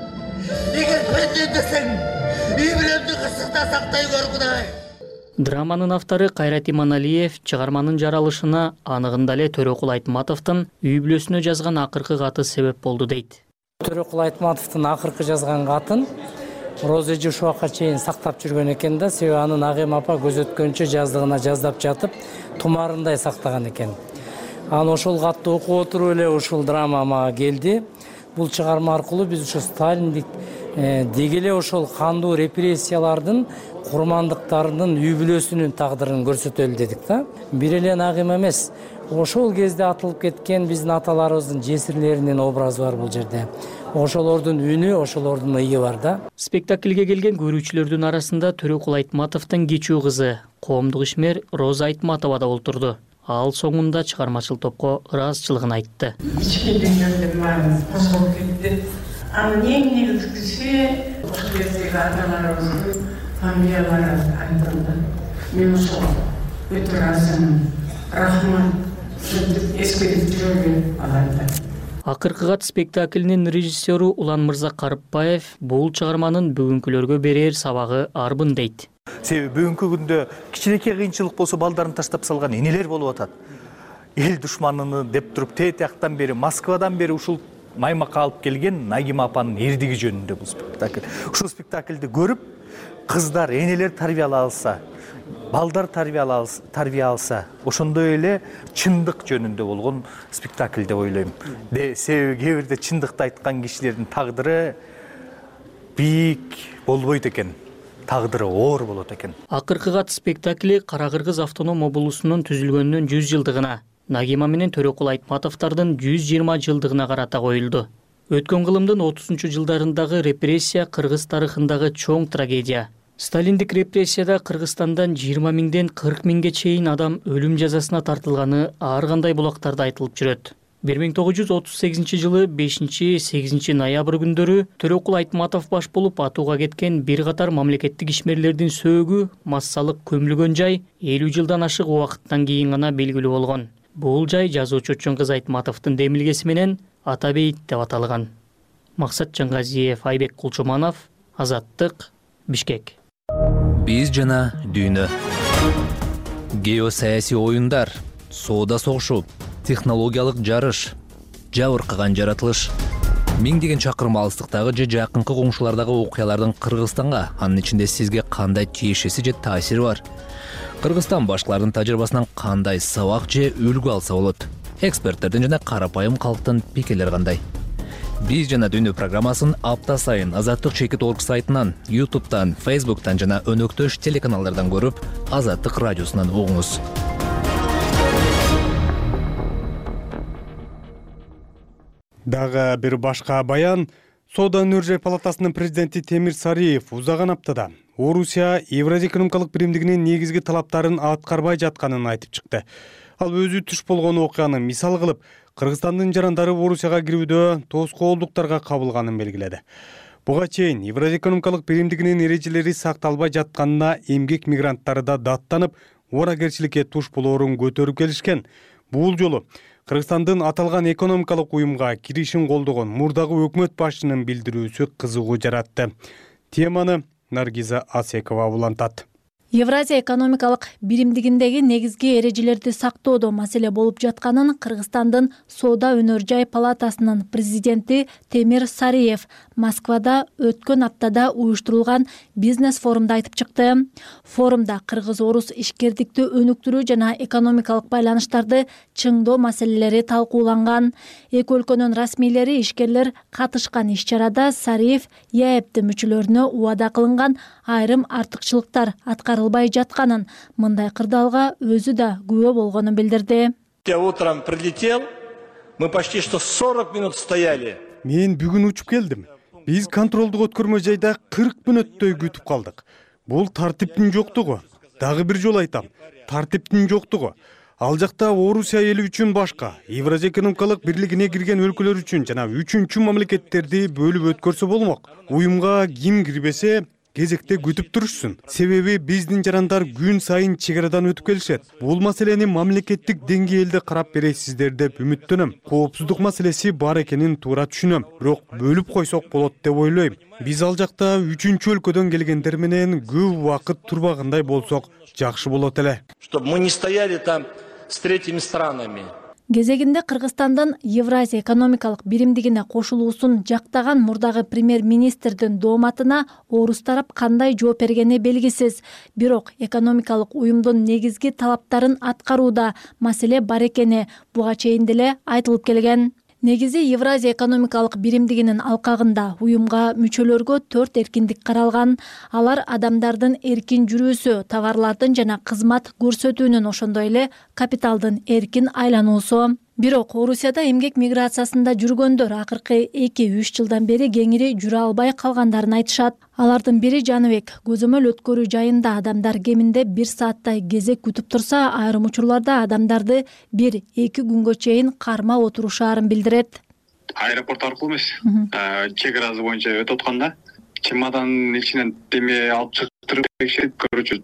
Эгер бенден десең, үйүмдү кырсыкта сактай көр, Кудай. Драманын автору Кайрат Иманалиев чыгарманын жаралышына анығында эле Төрөкул Айтматовдун үй бүлөсүнө жазган акыркы каты себеп болду дейт. Төрөкул Айтматовдун акыркы жазган катын Роза эже ушул убакка чейин сактап жүргөн экен да, себеби аны Нагима апа көз өткөнчө жаздыгына жаздап жатып, тумарындай сактаган экен. Аны ошол катты окуп отуруп эле ушул драма мага келди. Бул чыгарма аркылуу биз ошо сталиндик деги эле ошол кандуу репрессиялардын курмандыктарынын үй бүлөсүнүн тагдырын көрсөтөлү дедик да. Бир эле Нагима эмес, ошол кезде атылып кеткен биздин аталарыбыздын жесирлеринин образы бар бул жерде. Ошолордун үнү, ошолордун ыйы бар да. Спектакльге келген көрүүчүлөрдүн арасында Төрөкул Айтматовдун кичүү кызы, коомдук ишмер Роза Айтматова да олтурду. Ал соңунда чыгармачыл топко ыраазычылыгын айтты. Ички дүйнөдө баарыбыз кошулуп кетти. Анын эң негизгиси ошол кездеги аталарыбыздын фамилиялары айтылды. Мен ошол өтө ыраазымын. Рахмат, сиздик эскерип жүргөн аларда. Акыркы кат спектаклинин режиссеру Улан Мырза Карыпбаев бул чыгарманын бүгүнкүлөргө берер сабагы арбын дейт. Себеби бүгүнкү күндө кичинекей кыйынчылык болсо балдарын таштап салган энелер болуп атат. Эл душманыны деп туруп тетияктан бери, Москвадан бери ушул Маймакка алып келген Нагима апанын эрдиги жөнүндө бул спектакль. Ушул спектакльди көрүп, кыздар, энелер тарбиялала алса, балдар тарбия алса, ошондой эле чындык жөнүндө болгон спектакль деп ойлойм. Себеби кээ бирде чындыкты айткан кишилердин тагдыры бийик болбойт экен. Тагдыры оор болот экен. Акыркы кат спектакли Кара-Кыргыз автоном облусунун түзүлгөнүнүн 100 жылдыгына, Нагима менен Төрөкул Айтматовдордун 120 жылдыгына карата коюлду. Өткөн кылымдын 30-жылдарындагы репрессия Кыргыз тарыхындагы чоң трагедия. Сталиндик репрессияда Кыргызстандан 20 миңден 40 миңге чейин адам өлүм жазасына тартылганы ар кандай булактарда айтылып жүрөт. 1938-жылы 5-8 ноябрь күндөрү Төрөкул Айтматов баш болуп атууга кеткен бир катар мамлекеттик ишмерлердин сөөгү массалык көмүлгөн жай 50 жылдан ашык убакыттан кийин гана белгилүү болгон. Бул жай жазуучу Чоңкыз Айтматовдун демилгеси менен Ата бейит деп аталган. Максат Жаңгазиев, Айбек Кулчуманов, Азаттык, Бишкек. Биз жана дүйнө. Геосаясий оюндар, соода согушу, технологиялык жарыш, жабыркаган жаратылыш. Миңдеген чакырым алыстыктагы же жакынкы коңшулардагы окуялардын Кыргызстанга, анын ичинде сизге кандай тиешеси же таасири бар? Кыргызстан башкалардын тажрыйбасынан кандай сабак же үлгү алса болот? Эксперттердин жана карапайым калктын пикирлери кандай? Биз жана дүйнө программасын апта сайын Азаттык Чекит.org сайтынан, YouTube'дан, Facebook'тан жана өнөктөш телеканалдардан көрүп, Азаттык радиосунан угуңуз. Дагы бир башка баян. Соода өнөр палатасынын президенти Темир Сариев узаган аптада Орусия Евразия экономикалык биримдигинин негизги талаптарын аткарбай жатканын айтып чыкты. Ал өзү туш болгон окуяны мисал кылып, Кыргызстандын жарандары Орусияга кирүүдө тоскоолдуктарга кабылганын белгиледи. Буга чейин Евразия экономикалык биримдигинин эрежелери сакталбай жатканына эмгек мигранттары да даттанып, ооракерчиликке туш болоорун көтөрүп келишкен. Бул жолу Кыргызстандын аталган экономикалык уюмга киришин колдогон мурдагы өкмөт башчынын билдирүүсү кызыгуу жаратты. Теманы Наргиза Асекова улантат. Евразия экономикалык биримдигиндеги негизги эрежелерди сактоодо маселе болуп жатканын Кыргызстандын Соода өнөр жай палатасынын президенти Темир Сариев Москвада өткөн аптада уюштурулган бизнес форумда айтып чыкты. Форумда кыргыз-орус ишкердикти өнүктүрүү жана экономикалык байланыштарды чыңдоо маселелери талкууланган. Эки өлкөнүн расмийлери, ишкерлер катышкан иш-чарада Сариев ЯЭП мүчөлөрүнө убада кылынган айрым артыкчылыктар аткарылбай жатканын, мындай кырдаалга өзү да күбө болгонун билдирди. Я утром прилетел, мы почти что 40 минут стояли. Мен бүгүн учуп келдим. Биз контролдук өткөрмө жайда 40 мүнөттөй күтүп калдык. Бул тартиптин жоктугу. Дагы бир жолу айтам, тартиптин жоктугу. Ал жакта Орусия эли үчүн башка, Евразия экономикалык бирлигине кирген өлкөлөр үчүн жана үчүнчү мамлекеттерди бөлүп өткөрсө болмок. Уюмга ким кирбесе кезекте күтүп турушсун. Себеби биздин жарандар күн сайын чегарадан өтүп келишет. Бул маселени мамлекеттик деңгээлде карап бересиздер деп үмүттөнөм. Коопсуздук маселеси бар экенин туура түшүнөм. Бирок бөлүп койсок болот деп ойлойм. Биз ал жакта үчүнчү өлкөдөн келгендер менен көп убакыт турбагандай болсок жакшы болот эле. Чтобы мы не стояли там с третьими странами. Кезегинде Кыргызстандын Евразия экономикалык биримдигине кошулуусун жактаган мурдагы премьер-министрдин дооматына орус тарап кандай жооп бергени белгисиз. Бирок экономикалык уюмдун негизги талаптарын аткарууда маселе бар экени буга чейин деле айтылып келген. Негизи Евразия экономикалык биримдигинин алкагында уюмга мүчөлөргө 4 эркиндик каралган. Алар адамдардын эркин жүрүүсү, товарлардын жана кызмат көрсөтүүнүн, ошондой эле капиталдын эркин айлануусу. Бирок Орусияда эмгек миграциясында жүргөндөр акыркы 2-3 жылдан бери кеңири жүрө албай калгандарын айтышат. Алардын бири Жаныбек. Көзөмөл өткөрүү жайында адамдар кеминде 1 сааттай кезек күтүп турса, айрым учурларда адамдарды 1-2 күнгө чейин кармап отурушаарын билдирет. Аэропорт аркылуу эмес, чек-арасы боюнча өтүп атканда чемоданын ичинен деме алып чыктырып текшерип, короче,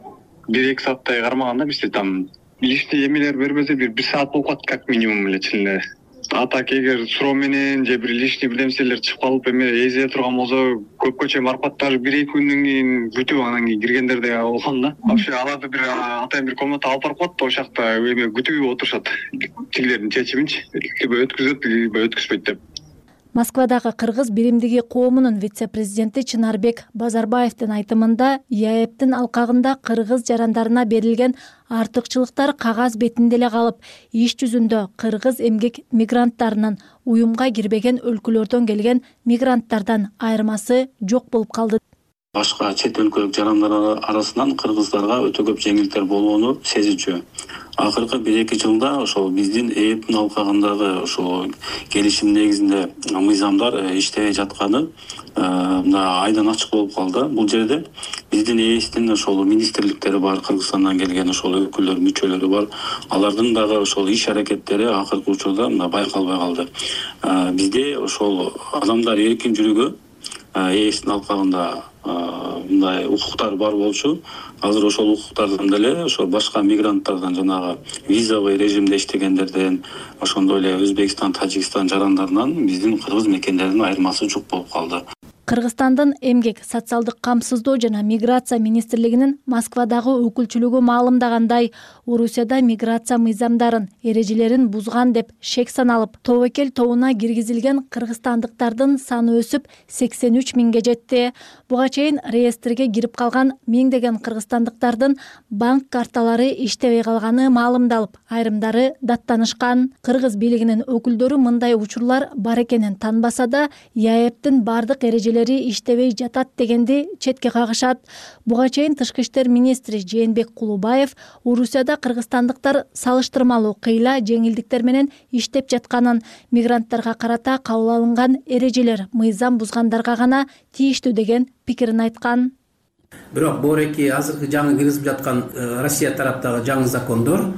1-2 сааттай кармаганда бизде там лишний эмелер бербесе 1 саат болуп калат как минимум эле чынында. Атак эгер суроо менен же бир лишний билемселер чыгып калып эме эзее турган болсо көпкө чейин барып калат, даже 1-2 күндөн кийин күтүп анан кийин киргендер да болгон да. Вообще аларды бир атайын бир комната алып барып коет, ошол жакта эме күтүп отурушат. Тигилердин чечиминчи, либо өткүзөт, либо өткүзбөйт деп. Москвадагы кыргыз биримдиги коомунун вице-президенти Чынарбек Базарбаевдин айтымында ЯЭПтин алкагында кыргыз жарандарына берилген артыкчылыктар кагаз бетинде эле калып, иш жүзүндө кыргыз эмгек мигранттарынын уюмга кирбеген өлкөлөрдөн келген мигранттардан айырмасы жок болуп калды. Башка чет өлкөлүк жарандар арасынан кыргыздарга өтө көп жеңилдиктер болгону сезичү. Акыркы 1-2 жылда ошол биздин ЭЭПтин алкагындагы ошол келишим негизинде мыйзамдар иштебей жатканы айдан ачык болуп калды. Бул жерде биздин ЭЭСтин ошол министрликтери бар, Кыргызстандан келген ошол өкүлдөр, мүчөлөрү бар. Алардын дагы ошол иш аракеттери акыркы учурда байкалбай калды. Бизде ошол адамдар эркин жүрүүгө ЭЭСтин алкагында мындай укуктар бар болчу. Азыр ошол укуктардан деле ошол башка мигранттардан, жанагы визовый режимде иштегендерден, ошондой эле Өзбекстан, Тажикстан жарандарынан биздин кыргыз мекендердин айырмасы жок болуп калды. Кыргызстандын эмгек, социалдык камсыздоо жана миграция министрлигинин Москвадагы өкүлчүлүгү маалымдагандай, Орусияда миграция мыйзамдарын, эрежелерин бузган деп шек саналып, тобокел тобуна киргизилген кыргызстандыктардын саны өсүп 83 миңге жетти. Буга чейин реестрге кирип калган миңдеген кыргызстандыктардын банк карталары иштебей калганы маалымдалып, айрымдары даттанышкан. Кыргыз бийлигинин өкүлдөрү мындай учурлар бар экенин танбаса да, ЯЭПтин бардык эрежелери иштебей жатат дегенди четке кагышат. Буга чейин тышкы иштер министри Жээнбек Кулубаев Орусияда кыргызстандыктар салыштырмалуу кыйла жеңилдиктер менен иштеп жатканын, мигранттарга карата кабыл алынган эрежелер мыйзам бузгандарга гана тийиштүү деген пикирин айткан. Бирок бореки азыркы жаңы киргизип жаткан Россия тараптагы жаңы закондор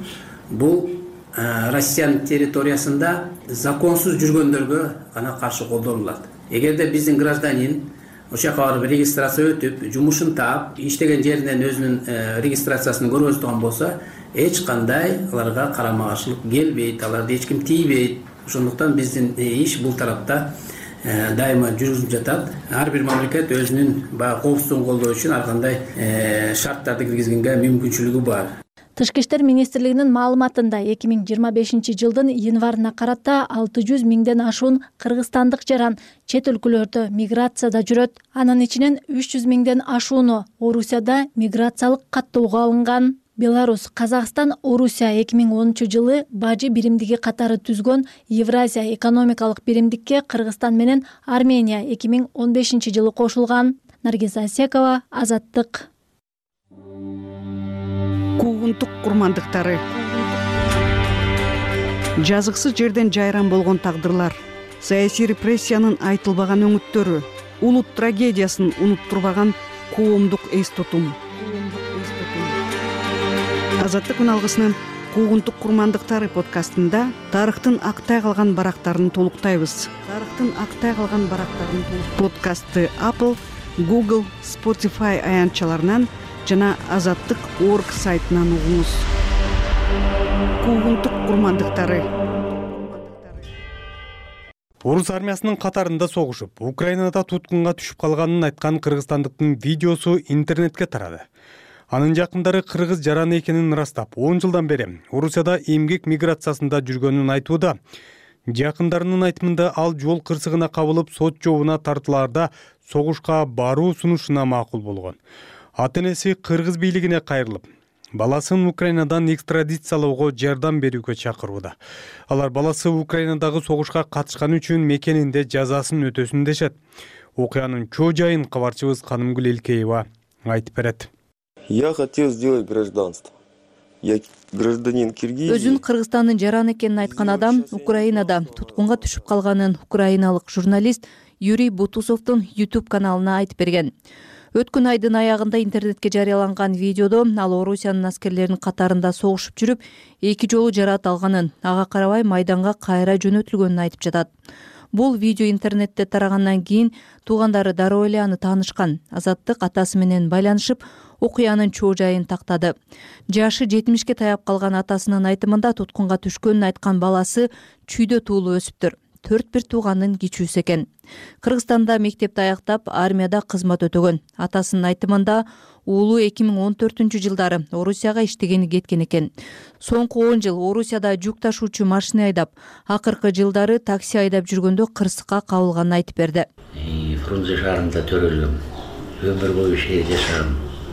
бул Россиянын территориясында законсуз жүргөндөргө гана каршы колдонулат. Эгерде биздин гражданин ошол жака барып регистрация өтүп, жумушун таап, иштеген жеринен өзүнүн регистрациясын көргөзүп болсо, эч кандай аларга карама каршылык келбейт, аларды эч ким тийбейт. Ошондуктан биздин иш бул тарапта дайыма жүрүлүп жатат. Ар бир мамлекет өзүнүн баягы коопсуздугун колдоо үчүн ар кандай шарттарды киргизгенге мүмкүнчүлүгү бар. Тышкы иштер министрлигинин маалыматында 2025 жылдын январына карата 600 миңден ашуун кыргызстандык жаран чет өлкөлөрдө миграцияда жүрөт. Анын ичинен 300 миңден ашууну Орусияда миграциялык каттоого алынган. Беларусь, Казакстан, Орусия 2010 жылы бажы биримдиги катары түзгөн Евразия экономикалык биримдикке Кыргызстан менен Армения 2015 жылы кошулган. Наргиза Асекова, Азаттык. Куугунтук курмандыктары. Жазыксыз жерден жайран болгон тагдырлар, саясий репрессиянын айтылбаган өңүттөрү, улут трагедиясын унуттурбаган коомдук эс тутум. Азаттык күн алгысынын Куугунтук курмандыктары подкастында тарыхтын актай калган барактарын толуктайбыз. Подкастты Apple, Google, Spotify аянтчаларынан жана Азаттык.org сайтынан угуңуз. Куугунтук курмандыктары. Орус армиясынын катарында согушуп, Украинада туткунга түшүп калганын айткан кыргызстандыктын видеосу интернетке тарады. Анын жакындары кыргыз жараны экенин ырастап, 10 жылдан бери Орусияда эмгек миграциясында жүргөнүн айтууда. Жакындарынын айтымында ал жол кырсыгына кабылып, сот жообуна тартылаарда согушка баруу сунушуна макул болгон. Ата-энеси кыргыз бийлигине кайрылып, баласын Украинадан экстрадициялоого жардам берүүгө чакырууда. Алар баласы Украинадагы согушка катышканы үчүн мекенинде жазасын өтөсүн дешет. Окуянын чоо жайын кабарчыбыз Канымгүл Элкеева айтып берет. Я хотел сделать гражданство. Я гражданин Киргизии. Өзүн Кыргызстандын жараны экенин айткан адам Украинада туткунга түшүп калганын украиналык журналист Юрий Бутусовдун YouTube каналына айтып берген. Өткөн айдын аягында интернетке жарыяланган видеодо ал Орусиянын аскерлеринин катарында согушуп жүрүп, 2 жолу жараат алганын, ага карабай майданга кайра жөнөтүлгөнүн айтып жатат. Бул видео интернетте тарагандан кийин туугандары дароо эле аны таанышкан. Азаттык атасы менен байланышып, окуянын чоо жайын тактады. Жашы 70ке таяп калган атасынын айтымында туткунга түшкөнүн айткан баласы чүйдө туулуп өсүптүр. 4 тууганын кичүүсү экен. Кыргызстанда мектепти аяктап, армияда кызмат өтөгөн. Атасынын айтымында уулу 2014 жылдары Орусияга иштегени кеткен экен. Соңку 10 жыл Орусияда жүк ташуучу машина айдап, акыркы жылдары такси айдап жүргөндө кырсыкка кабылганын айтып берди. Фрунзе шаарында төрөлгөм. Өмүр бою шейит жашагам.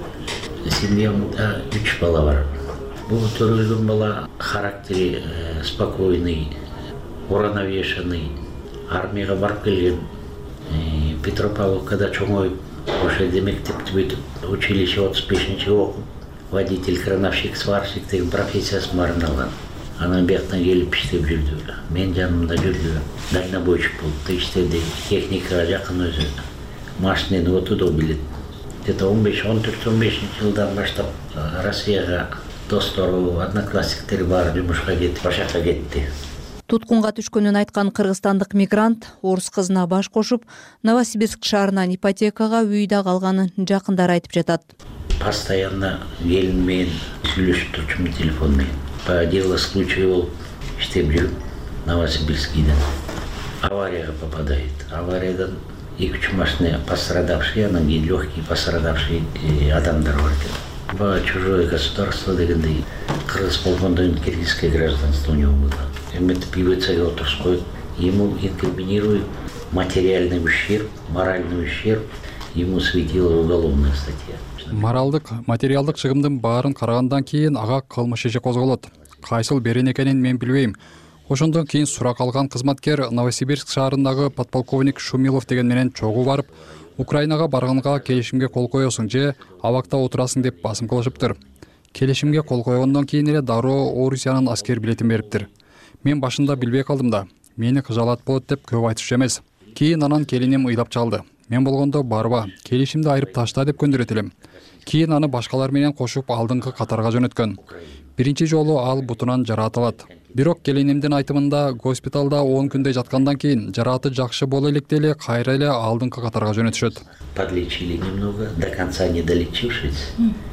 Семьямда 3 бала бар. Бул төрөлгөн бала характери спокойный, уравновешенный, армияга барып келген. Петропавловкада чоңоюп, ошол жерде мектепти бүтүп, училище 35-чи окуп, водитель, крановщик, сварщик деген профессиясын баарын алган. Анан бияктан келип иштеп жүрдү. Мен жанымда жүрдү. Дальнобойщик болуп иштеди. Техникага жакын өзү. Машинени отудо билет. Где-то 14-15 жылдан баштап Россияга достору, одноклассниктери баары жумушка кетип, ошол жака кетти. Туткунга түшкөнүн айткан кыргызстандык мигрант орус кызына баш кошуп, Новосибирск шаарынан ипотекага үйдө калганын жакындары айтып жатат. Постоянно келин менен сүйлөшүп турчумун телефон менен. По делу случая болуп иштеп жүрүп, Новосибирскийден аварияга попадает. Авариядан 2-3 машина пострадавшие, анан кийин легкий пострадавший адамдар бар экен. Бага чужое государство дегендей, кыргыз болгондон киргизское гражданство у него было. Эметип ИВЦге отурсуп коюп, ему инкриминируют материальный ущерб, моральный ущерб, ему светила уголовная статья. Моралдык, материалдык чыгымдын баарын карагандан кийин ага кылмыш иши козголот. Кайсыл берен экенин мен билбейм. Ошондон кийин сурак алган кызматкер Новосибирск шаарындагы подполковник Шумилов деген менен чогуу барып, Украинага барганга келишимге кол коесуң же абакта отурасың деп басым кылышыптыр. Келишимге кол койгондон кийин эле дароо Орусиянын аскер билетин бериптир. Мен башында билбей калдым да, мени кыжалат болот деп көп айтышчу эмес. Кийин анан келиним ыйлап чалды. Мен болгондо барба, келишимди айырып ташта деп көндүрөт элем. Кийин аны башкалар менен кошуп алдыңкы катарга жөнөткөн. биринчи жолу ал бутунан жаратылат. Бирок келинимдин айтымында госпиталда 10 күндөй жаткандан кийин жараты жакшы боло электе эле кайра эле алдыңкы катарга жөнөтүшөт. Подлечили немного, до конца не долечившись,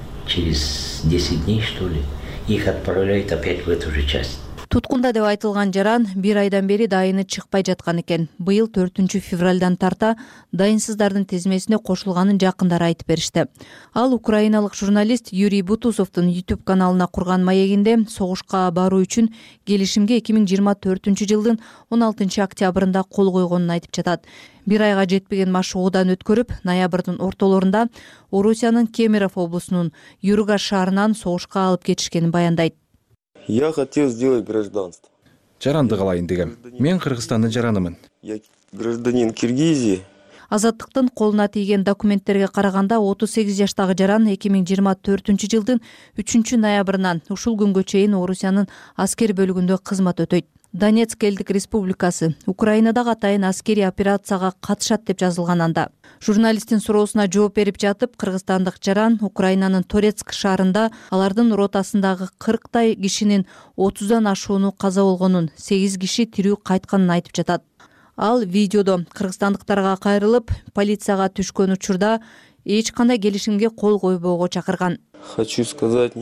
через 10 дней, что ли, их отправляют опять в эту же часть. Туткунда деп айтылган жаран 1 айдан бери дайыны чыкпай жаткан экен. Быйыл 4-февралдан тарта дайынсыздардын тизмесине кошулганын жакындары айтып беришти. Ал украиналык журналист Юрий Бутусовдун YouTube каналына курган маегинде согушка баруу үчүн келишимге 2024-жылдын 16 октябрында кол койгонун айтып жатат. 1 айга жетпеген машыгуудан өткөрүп, ноябрдын ортолорунда Орусиянын Кемерово облусунун Юргаш шаарынан согушка алып кетишкенин баяндайт. Я хотел сделать гражданство. Жаранды калайын дегем. Мен Кыргызстандын жаранымын. Я гражданин Киргизии. Азаттыктын колуна тийген документтерге караганда 38 жаштагы жаран 2024-жылдын 3-ноябрынан ушул күнгө чейин Орусиянын аскер бөлүгүндө кызмат өтөйт. Донецк элдик республикасы Украинадагы атайын аскерий операцияга катышат деп жазылган анда. Журналисттин суроосуна жооп берип жатып, кыргызстандык жаран Украинанын Торецк шаарында алардын ротасындагы 40 кишинин 30дан ашууну каза болгонун, 8 киши тирүү кайтканын айтып жатат. Ал видеодо кыргызстандыктарга кайрылып, полицияга түшкөн учурда эч кандай келишимге кол койбоого чакырган. Хочу сказать,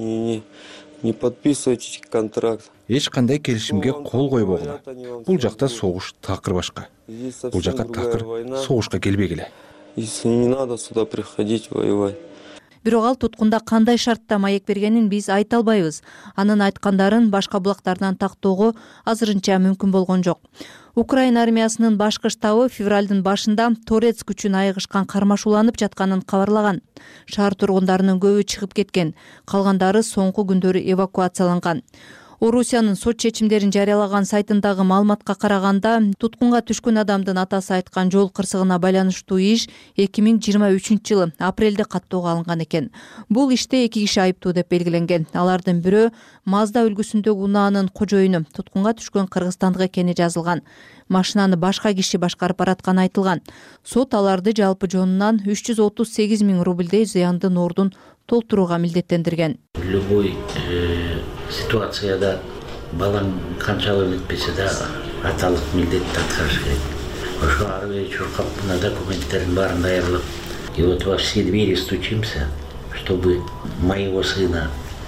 не подписывайте контракт. Эч кандай келишимге кол койбогула. Бул жакта согуш такыр башка. Бул жака такыр согушка келбегиле. Если не надо сюда приходить воевать. Бирок ал туткунда кандай шартта маек бергенин биз айта албайбыз. Анын айткандарын башка булактардан тактоого азырынча мүмкүн болгон жок. Украина армиясынын башкы штабы февралдын башында Торецк үчүн айыгышкан кармашууланып жатканын кабарлаган. Шаар тургундарынын көбү чыгып кеткен, калгандары соңку күндөрү эвакуацияланган. Орусиянын сот чечимдерин жарыялаган сайтындагы маалыматка караганда, туткунга түшкөн адамдын атасы айткан жол кырсыгына байланыштуу иш 2023-жылы апрелде каттоого алынган экен. Бул иште 2 киши айыптуу деп белгиленген. Алардын бирөө Мазда үлгүсүндөгү унаанын кожоюну, туткунга түшкөн кыргызстандык экени жазылган. Машинаны башка киши башкарып баратканы айтылган. Сот аларды жалпы жонунан 338 000 рубльдей зыяндын ордун толтурууга милдеттендирген. Любой ситуацияда балам канчалык өтпесе да аталык милдетти аткарыш керек. Ошо ары бери чуркап мына документтердин баарын даярдап, и вот во все двери стучимся, чтобы моего сына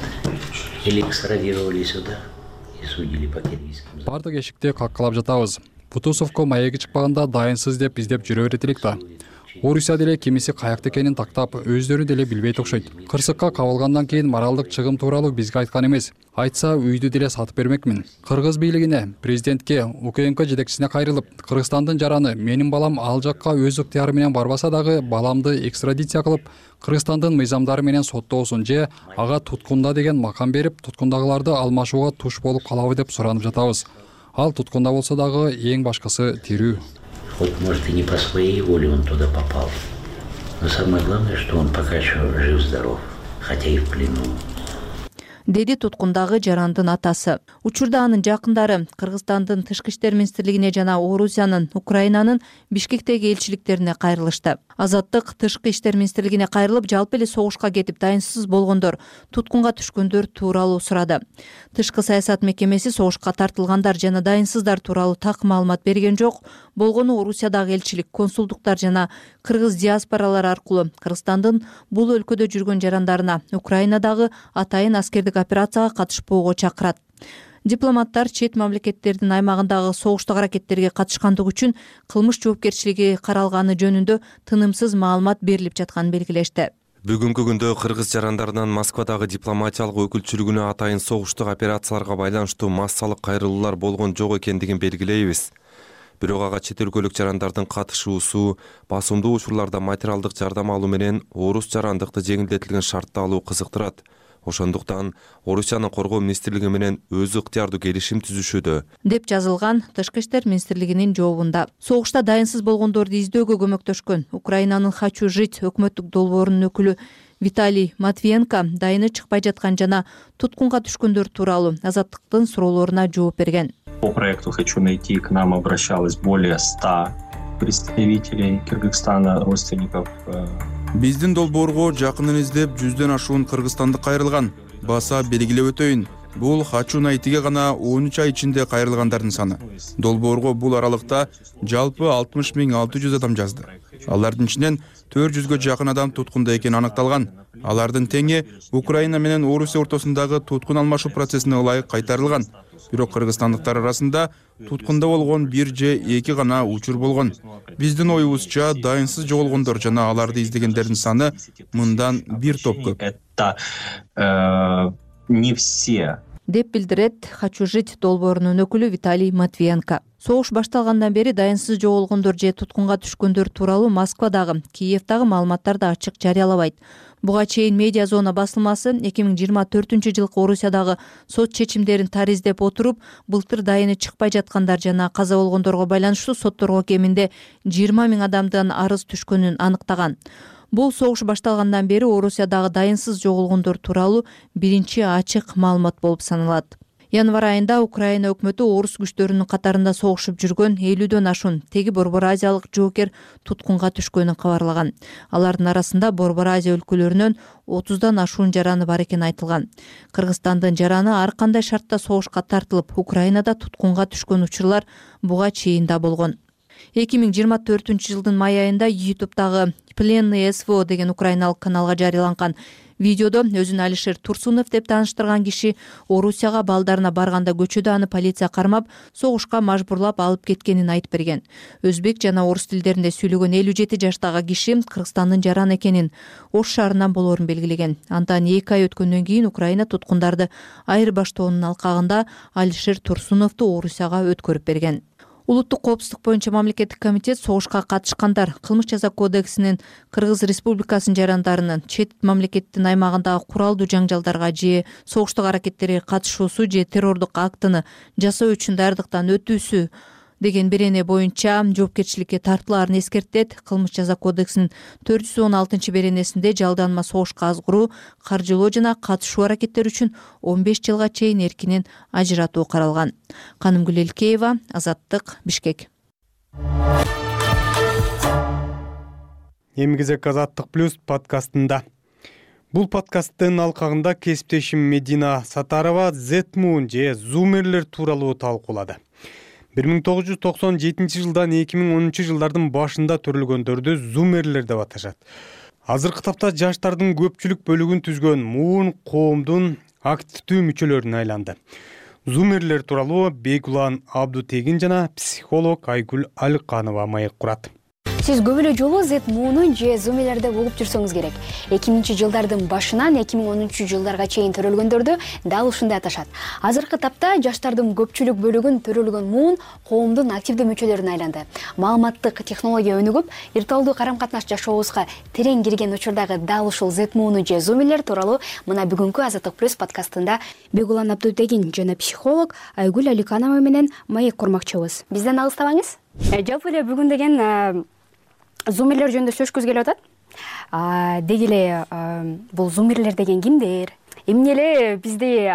экстрадировали сюда и судили по киргизским. Бардык эшикте каккалап жатабыз. Бутусовко маеги чыкпаганда дайынсыз деп издеп жүрө берет элек да. Орусия деле кимиси каякта экенин тактап, өздөрү деле билбейт окшойт. Кырсыкка кабылгандан кийин моралдык чыгым тууралуу бизге айткан эмес. Айтса үйдү деле сатып бермекмин. Кыргыз бийлигине, президентке, УКМК жетекчисине кайрылып, Кыргызстандын жараны менин балам ал жакка өз ыктыяры менен барбаса дагы баламды экстрадиция кылып, Кыргызстандын мыйзамдары менен соттоосун же ага туткунда деген макам берип, туткундагыларды алмашууга туш болуп калабы деп суранып жатабыз. Ал туткунда болсо дагы эң башкысы тирүү. Хоть, может, и не по своей воле он туда попал. Но самое главное, что он пока еще жив-здоров, хотя и в плену. Деди туткундагы жарандын атасы. Учурда анын жакындары Кыргызстандын Тышкы иштер министрлигине жана Орусиянын Украинанын Бишкектеги элчиликтерине кайрылышты. Азаттык Тышкы иштер министрлигине кайрылып, жалпы эле согушка кетип дайынсыз болгондор, туткунга түшкөндөр тууралуу сурады. Тышкы саясат мекемеси согушка тартылгандар жана дайынсыздар тууралуу так маалымат берген жок. Болгону Орусиядагы элчилик, консулдуктар жана кыргыз диаспоралары аркылуу Кыргызстандын бул өлкөдө жүргөн жарандарына Украинадагы атайын аскердик операцияга катышпоого чакырат. Дипломаттар чет мамлекеттердин аймагындагы согуштук аракеттерге катышкандыгы үчүн кылмыш жоопкерчилиги каралганы жөнүндө тынымсыз маалымат берилип жатканын белгилешти. Бүгүнкү күндө кыргыз жарандарынан Москвадагы дипломатиялык өкүлчүлүгүнө атайын согуштук операцияларга байланыштуу массалык кайрылуулар болгон жок экендигин белгилейбиз. Бирок ага чет өлкөлүк жарандардын катышуусу, басымдуу учурларда материалдык жардам алуу менен орус жарандыкты жеңилдетилген шартты алуу кызыктырат. Ошондуктан Орусиянын коргоо министрлиги менен өз ыктыярдуу келишим түзүшүүдө, деп жазылган Тышкы иштер министрлигинин жообунда. Согушта дайынсыз болгондорду издөөгө көмөктөшкөн Украинанын «Хочу жить» өкмөттүк долбоорунун өкүлү Виталий Матвиенко дайыны чыкпай жаткан жана туткунга түшкөндөр тууралуу Азаттыктын суроолоруна жооп берген. По проекту «Хочу найти» к нам обращалось более 100 представителей Кыргызстана, родственников. Биздин долбоорго жакынын издеп 100дөн ашуун кыргызстандык кайрылган. Баса белгилеп өтөйүн. бул Хачунайтиге гана 13 ай ичинде кайрылгандардын саны. Долбоорго бул аралыкта жалпы 60.600 адам жазды. Алардын ичинен 400гө жакын адам туткунда экени аныкталган. Алардын теңи Украина менен Орусия ортосундагы туткун алмашуу процессине ылайык кайтарылган. Бирок кыргызстандыктар арасында туткунда болгон 1 же 2 гана учур болгон. Биздин оюбузча дайынсыз жоголгондор жана аларды издегендердин саны мындан 1 топ көп. Это не все. деп билдирет «Хочу жить» долбоорунун өкүлү Виталий Матвиенко. Согуш башталгандан бери дайынсыз жоголгондор же туткунга түшкөндөр тууралуу Москвадагы, Киевдагы маалыматтарды ачык жарыялабайт. Буга чейин Медиа Зона басылмасы 2024-жылкы Орусиядагы сот чечимдерин тариздеп отуруп, былтыр дайыны чыкпай жаткандар жана каза болгондорго байланыштуу сотторго кеминде 20 000 адамдан арыз түшкөнүн аныктаган. Бул согуш башталгандан бери Орусиядагы дайынсыз жоголгондор тууралуу биринчи ачык маалымат болуп саналат. Январь айында Украина өкмөтү орус күчтөрүнүн катарында согушуп жүргөн 50дөн ашуун теги Борбор Азиялык жоокер туткунга түшкөнүн кабарлаган. Алардын арасында Борбор Азия өлкөлөрүнөн 30дан ашуун жараны бар экени айтылган. Кыргызстандын жараны ар кандай шартта согушка тартылып, Украинада туткунга түшкөн учурлар буга чейин да болгон. 2024-жылдын май айында YouTube'дагы Пленный СВО деген украиналык каналга жарыяланган видеодо өзүн Алишер Турсунов деп тааныштырган киши Орусияга балдарына барганда көчөдө аны полиция кармап, согушка мажбурлап алып кеткенин айтып берген. Өзбек жана орус тилдеринде сүйлөгөн 57 жаштагы киши Кыргызстандын жараны экенин, Ош шаарынан болоорун белгилеген. Андан 2 ай өткөндөн кийин Украина туткундарды айырбаштоонун алкагында Алишер Турсуновду Орусияга өткөрүп берген. Улуттук коопсуздук боюнча мамлекеттик комитет согушка катышкандар кылмыш жаза кодексинин Кыргыз Республикасынын жарандарынын чет мамлекеттин аймагындагы куралдуу жаңжалдарга же согуштук аракеттерге катышуусу же террордук актыны жасоо үчүн даярдыктан өтүүсү деген берене боюнча жоопкерчиликке тартылаарын эскертет. Кылмыш жаза кодексинин 416 беренесинде жалданма согушка азгыруу, каржылоо жана катышуу аракеттери үчүн 15 жылга чейин эркинен ажыратуу каралган. Канымгүл Элкеева, Азаттык, Бишкек. Эмгизек Азаттык плюс подкастында. Бул подкасттын алкагында кесиптешим Медина Сатарова Z-Moon же зумерлер тууралуу талкуулады. 1997 жылдан 2010 жылдардын башында төрөлгөндөрдү зумерлер деп аташат. Азыркы тапта жаштардын көпчүлүк бөлүгүн түзгөн муун коомдун активдүү мүчөлөрүнө айланды. Зумерлер тууралуу Бегулан Абдутегин жана психолог Айгүл Алыканова маек курат. Сиз көп эле жолу Z-Moon же зумерлерде угуп жүрсөңүз керек. 2000 жылдардын башынан 2010 жылдарга чейин төрөлгөндөрдү дал ушундай аташат. Азыркы тапта жаштардын көпчүлүк бөлүгүн төрөлгөн муун коомдун активдүү мүчөлөрүнө айланды. Маалыматтык технология өнүгүп, виртуалдуу карам-катнаш жашообузга терең кирген учурдагы дал ушул Z-Moon же зумерлер тууралуу мына бүгүнкү Азаттык плюс подкастында Бегулан Абдутегин жана психолог Айгүл Алыканова менен маек курмакчыбыз. Бизден алыстабаңыз. Жалпы эле бүгүн деген зумерлер жөнүндө сөзгүз келип атат. Деги эле бул зумерлер деген кимдер? Эмне эле бизде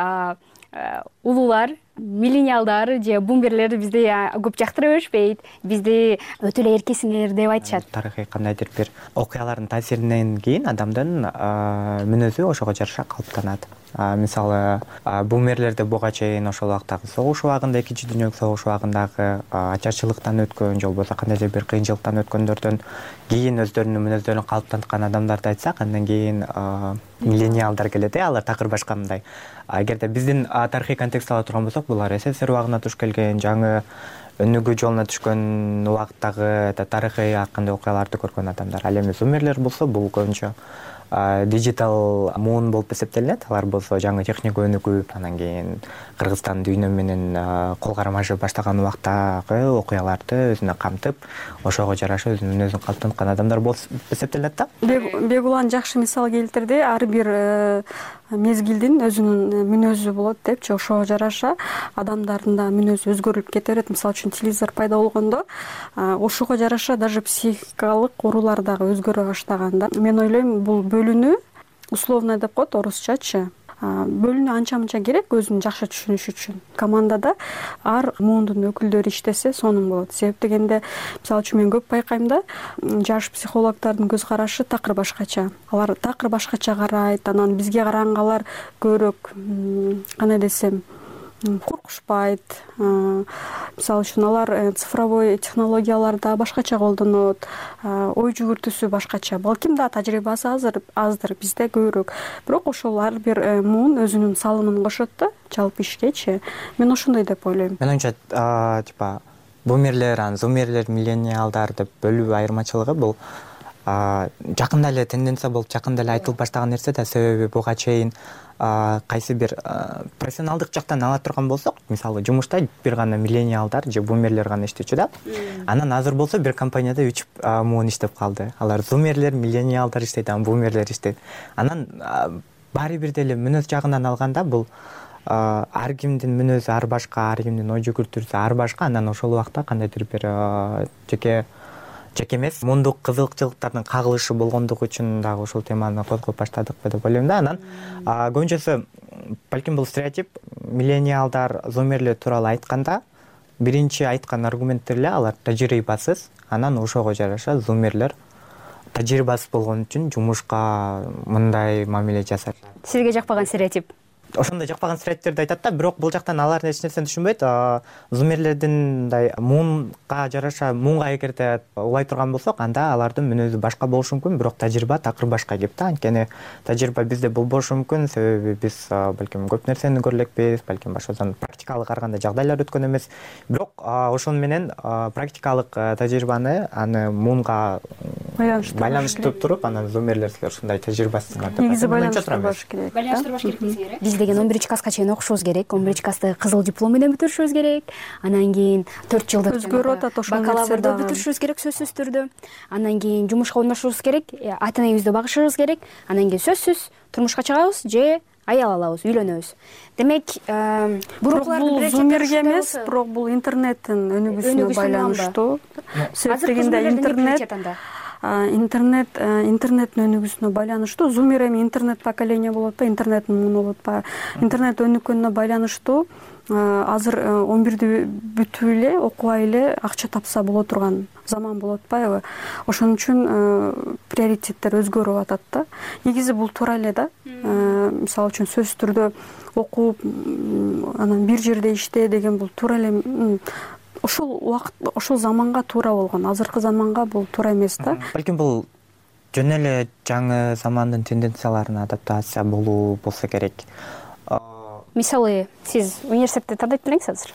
улуулар, миллениалдар же бумерлер бизди көп жактыра беришпейт? Бизди өтө эле эркесиңер деп айтышат. Тарыхый кандайдыр бир окуялардын таасиринен кийин адамдын мүнөзү ошого жараша калыптанат. Мисалы, бумерлерде буга чейин ошол убактагы согуш убагында, экинчи дүйнөлүк согуш убагындагы ачарчылыктан өткөн, же болбосо кандайдыр бир кыйынчылыктан өткөндөрдөн кийин өздөрүнүн мүнөздөрүн калыптанткан адамдарды айтсак, андан кийин миллениалдар келет, алар такыр башка мындай. Эгерде биздин тарыхый контекстти ала турган болсок, булар СССР убагына туш келген, жаңы өнүгүү жолуна түшкөн убакыттагы тарыхый ар кандай окуяларды көргөн адамдар. Ал эми зумерлер болсо, бул көбүнчө диджитал муун болуп эсептелинет. Алар болсо жаңы техника өнүгүп, анан кийин Кыргызстан дүйнө менен кол кармашып баштаган убактагы окуяларды өзүнө камтып, ошого жараша өзүнүн мүнөзүн калыптанткан адамдар болуп эсептелет да. Бегулан жакшы мисал келтирди. Ар бир мезгилдин өзүнүн мүнөзү болот депчи, ошого жараша адамдардын да мүнөзү өзгөрүлүп кете берет. Мисалы үчүн телевизор пайда болгондо ошого жараша даже психикалык оорулар дагы өзгөрө баштаган да. Мен ойлойм, бул бөлүнүү условно деп коет орусчачы. бөлүнүү анча мынча керек өзүн жакшы түшүнүш үчүн. Командада ар муундун өкүлдөрү иштесе сонун болот. Себеп дегенде мисалы үчүн мен көп байкайм да, жаш психологдордун көз карашы такыр башкача. Алар такыр башкача карайт, анан бизге караганга алар көбүрөөк кандай десем коркушпайт. Мисалы үчүн алар цифровой технологияларда башкача колдонот, ой жүгүртүүсү башкача. Балким да тажрыйбасы аздыр, бизде көбүрөөк. Бирок ошол ар бир муун өзүнүн салымын кошот да жалпы ишкечи. Мен ошондой деп ойлойм. Мен оюмча типа бумерлер, зумерлер, миллениалдар деп бөлүү айырмачылыгы бул жакында эле тенденция болуп, жакында эле айтылып баштаган нерсе да. Себеби буга чейин кайсы бир профессионалдык жактан ала турган болсок, мисалы жумушта бир гана миллениалдар же бумерлер гана иштечү да. Анан азыр болсо бир компанияда 3 муун иштеп калды. Алар зумерлер, миллениалдар иштейт, анан бумерлер иштейт. Анан баары бир деле мүнөз жагынан алганда бул ар кимдин мүнөзү ар башка, ар кимдин ой жүгүртүүсү ар башка. Анан ошол убакта кандайдыр бир жеке эмес мундук кызыкчылыктардын кагылышы болгондугу үчүн дагы ушул теманы козгоп баштадыкпы деп ойлойм да. Анан көбүнчөсү балким бул стереотип. Миллениалдар, зумерлер тууралуу айтканда биринчи айткан аргументтер эле алар тажрыйбасыз. Анан ошого жараша зумерлер тажрыйбасыз болгон үчүн жумушка мындай мамиле жасашат. Сизге жакпаган стереотип? Ошондой жакпаган стереотиптерди айтат да, бирок бул жактан алар эч нерсени түшүнбөйт. Зумерлердин мындай муунга жараша, муунга эгерде улай турган болсок, анда алардын мүнөзү башка болушу мүмкүн, бирок тажрыйба такыр башка кеп да. Анткени тажрыйба бизде болбошу мүмкүн, себеби биз балким көп нерсени көрө элекпиз, балким башкадан практикалык арганда жагдайлар өткөн эмес. Бирок ошону менен практикалык тажрыйбаны аны муунга байланыштырып туруп, анан зумерлерге ушундай тажрыйбасызга деп негизи байланыштырбаш керек. Байланыштырбаш керек дейсиңер. Биз деген 11-класска чейин окушубуз керек, 11-классты кызыл диплом менен бүтүрүшүбүз керек. Анан кийин 4 жылдык өзгөрүп атат ошол бакалаврды бүтүрүшүбүз керек сөзсүз түрдө. Анан кийин жумушка орношубуз керек, ата энебизди багышыбыз керек. Анан кийин сөзсүз турмушка чыгабыз же аял алабыз, үйлөнөбүз. Демек, бул зумерге эмес, бирок бул интернеттин өнүгүүсүнө байланыштуу. Себеп дегенде интернеттин өнүгүүсүнө байланыштуу. Зумер эми интернет поколение болот да, интернеттин муну болот па. Интернет өнүккөнүнө байланыштуу азыр 11-ди бүтүп эле, окубай эле акча тапса боло турган заман болуп атпайбы? Ошон үчүн приоритеттер өзгөрүп атат да. Негизи бул туура эле да. Мисалы үчүн сөзсүз түрдө окуп, анан бир жерде иште деген бул туура эле ошол убакыт, ошол заманга туура болгон. Азыркы заманга бул туура эмес да. Балким бул жөн эле жаңы замандын тенденцияларына адаптация болуу болсо керек. Мисалы, сиз университетти тандайт белеңиз азыр?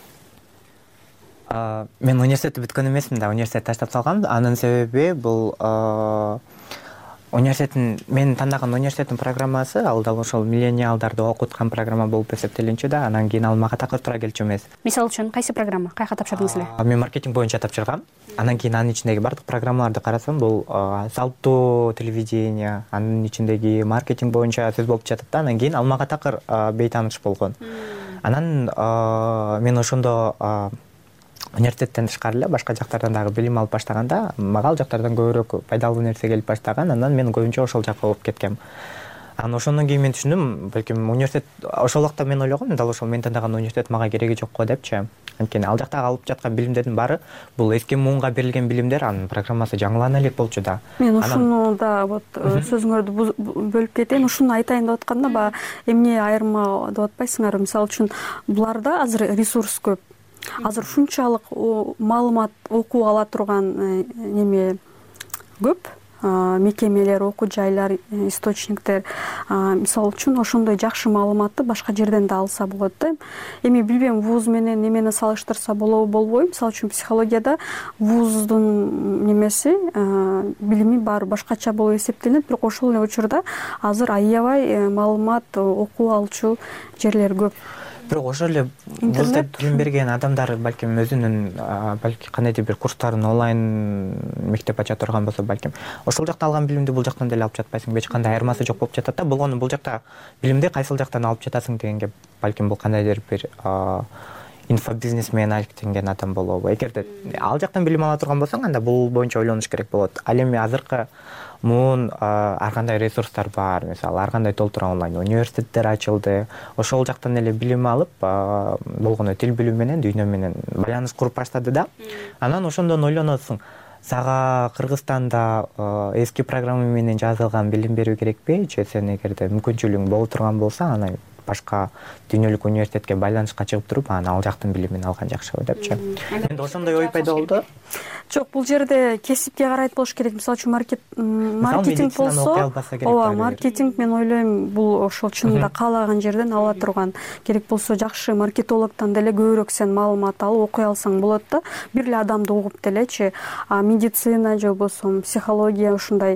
Мен университетти бүткөн эмесмин да, университет таштап салгам. Анын себеби бул университеттин, мен тандаган университеттин программасы ал дал ошол миллениалдарды окуткан программа болуп эсептелинчү да. Анан кийин ал мага такыр туура келчү эмес. Мисалы үчүн кайсы программа? Кайка тапшырдыңыз эле? Мен маркетинг боюнча тапшыргам. Анан кийин анын ичиндеги бардык программаларды карасам, бул салттуу телевидение, анын ичиндеги маркетинг боюнча сөз болуп жатат да. Анан кийин ал мага такыр бейтааныш болгон. Анан мен ошондо университеттен тышкары эле башка жактардан дагы билим алып баштаганда, мага ал жактардан көбүрөөк пайдалуу нерсе келип баштаган. Анан мен көбүнчө ошол жакка болуп кеткем. Анан ошондон кийин мен түшүндүм, балким университет ошол убакта мен ойлогом, дал ошол мен тандаган университет мага кереги жок го депчи. Анткени ал жактагы алып жаткан билимдердин баары бул эски муунга берилген билимдер, анын программасы жаңылана элек болчу да. Мен ушуну да вот сөзүңөрдү бөлүп кетейин, ушуну айтайын деп атканда, баягы эмне айырма деп атпайсыңарбы? Мисалы үчүн буларда азыр ресурс көп. Азыр ушунчалык маалымат окуп ала турган неме көп, мекемелер, окуу жайлар, источниктер. Мисалы үчүн ошондой жакшы маалыматты башка жерден да алса болот да. Эми билбейм, вуз менен немени салыштырса болобу, болбойбу? Мисалы үчүн психологияда вуздун немеси, билими баары башкача болуп эсептелет, бирок ошол эле учурда азыр аябай маалымат окуп алчу жерлер көп. Бирок ошол эле вузда билим берген адамдар балким өзүнүн балки кандайдыр бир курстарын онлайн мектеп ача турган болсо, балким ошол жакта алган билимди бул жактан деле алып жатпайсың, эч кандай айырмасы жок болуп жатат да. Болгону бул жакта билимди кайсыл жактан алып жатасың дегенге балким бул кандайдыр бир инфобизнес менен алектенген адам болобу. Эгерде ал жактан билим ала турган болсоң, анда бул боюнча ойлонуш керек болот. Ал эми азыркы муун ар кандай ресурстар бар, мисалы ар кандай толтура онлайн университеттер ачылды. Ошол жактан эле билим алып, болгону тил билүү менен дүйнө менен байланыш куруп баштады да. Анан ошондон ойлоносуң, сага Кыргызстанда эски программа менен жазылган билим берүү керекпи? Же сен эгерде мүмкүнчүлүгүң боло турган болсо, аны башка дүйнөлүк университетке байланышка чыгып туруп, анан ал жактын билимин алган жакшыбы депчи. Менде ошондой ой пайда болду. Жок, бул жерде кесипке карайт болуш керек. Мисалы үчүн маркетинг болсо, ооба, маркетинг мен ойлойм, бул ошол чынында каалаган жерден ала турган. Керек болсо жакшы маркетологдон деле көбүрөөк сен маалымат алып окуй алсаң болот да. Бир эле адамды угуп делечи. Медицина же болбосо психология ушундай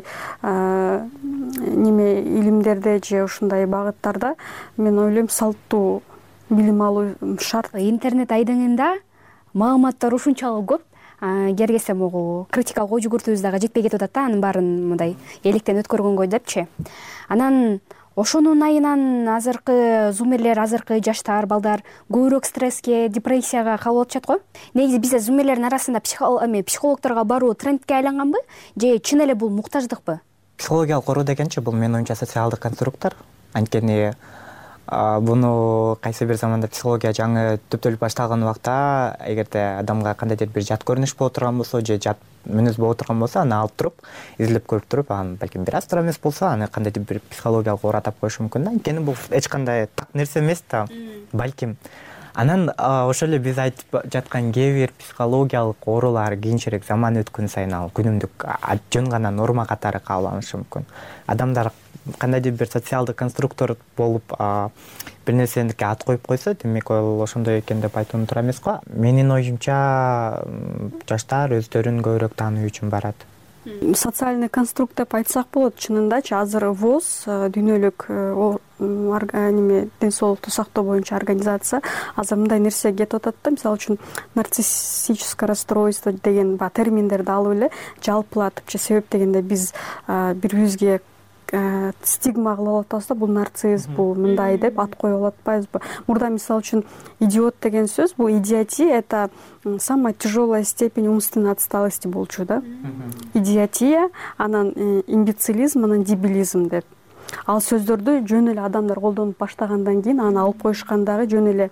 неме илимдерде же ушундай багыттарда мен ойлойм салттуу билим алуу шарт. Интернет айдыңында маалыматтар ушунчалык көп. Кергесе могу критикалык ой жүгүртүүбүз дагы жетпей кетип атат да, анын баарын мындай электен өткөргөнгө депчи. Анан ошонун айынан азыркы зумерлер, азыркы жаштар, балдар көбүрөөк стресске, депрессияга кабыл алып жатат го. Негизи бизде зумерлердин арасында психологторго баруу трендке айланганбы же чын эле бул муктаждыкпы? Психологиялык оору дегенчи бул менин оюмча социалдык конструктор. Анткени буну кайсы бир заманда психология жаңы түптөлүп башталган убакта, эгерде адамга кандайдыр бир жат көрүнүш боло турган болсо же жат мүнөз боло турган болсо, аны алып туруп, изилдеп көрүп туруп, анан балким бир аз туура эмес болсо, аны кандайдыр бир психологиялык оору атап коюшу мүмкүн да. Анткени бул эч кандай так нерсе эмес да, балким. Анан ошол эле биз айтып жаткан кээ бир психологиялык оорулар кийинчерээк заман өткөн сайын ал күнүмдүк жөн гана норма катары кабыл алышы мүмкүн. Адамдар кандайдыр бир социалдык конструктор болуп бир нерсеге ат коюп койсо, демек ал ошондой экен деп айтууну туура эмес го. Менин оюмча жаштар өздөрүн көбүрөөк тааный үчүн барат. Социальный конструкт деп айтсак болот. Чынындачы азыр ВОЗ дүйнөлүк ден соолукту сактоо боюнча организация азыр мындай нерсе кетип атат да. Мисалы үчүн нарциссическое расстройство деген терминдерди алып эле жалпылатыпчы. Себеп дегенде биз бирибизге стигма кылып атабыз да, бул нарцисс, бул мындай деп ат коюп атпайбызбы? Мурда мисалы үчүн идиот деген сөз, бул идиотия, это самая тяжелая степень умственной отсталости болчу да. Идиотия, анан имбецилизм, анан дебилизм деп. Ал сөздөрдү жөн эле адамдар колдонуп баштагандан кийин аны алып коюшкандагы жөн эле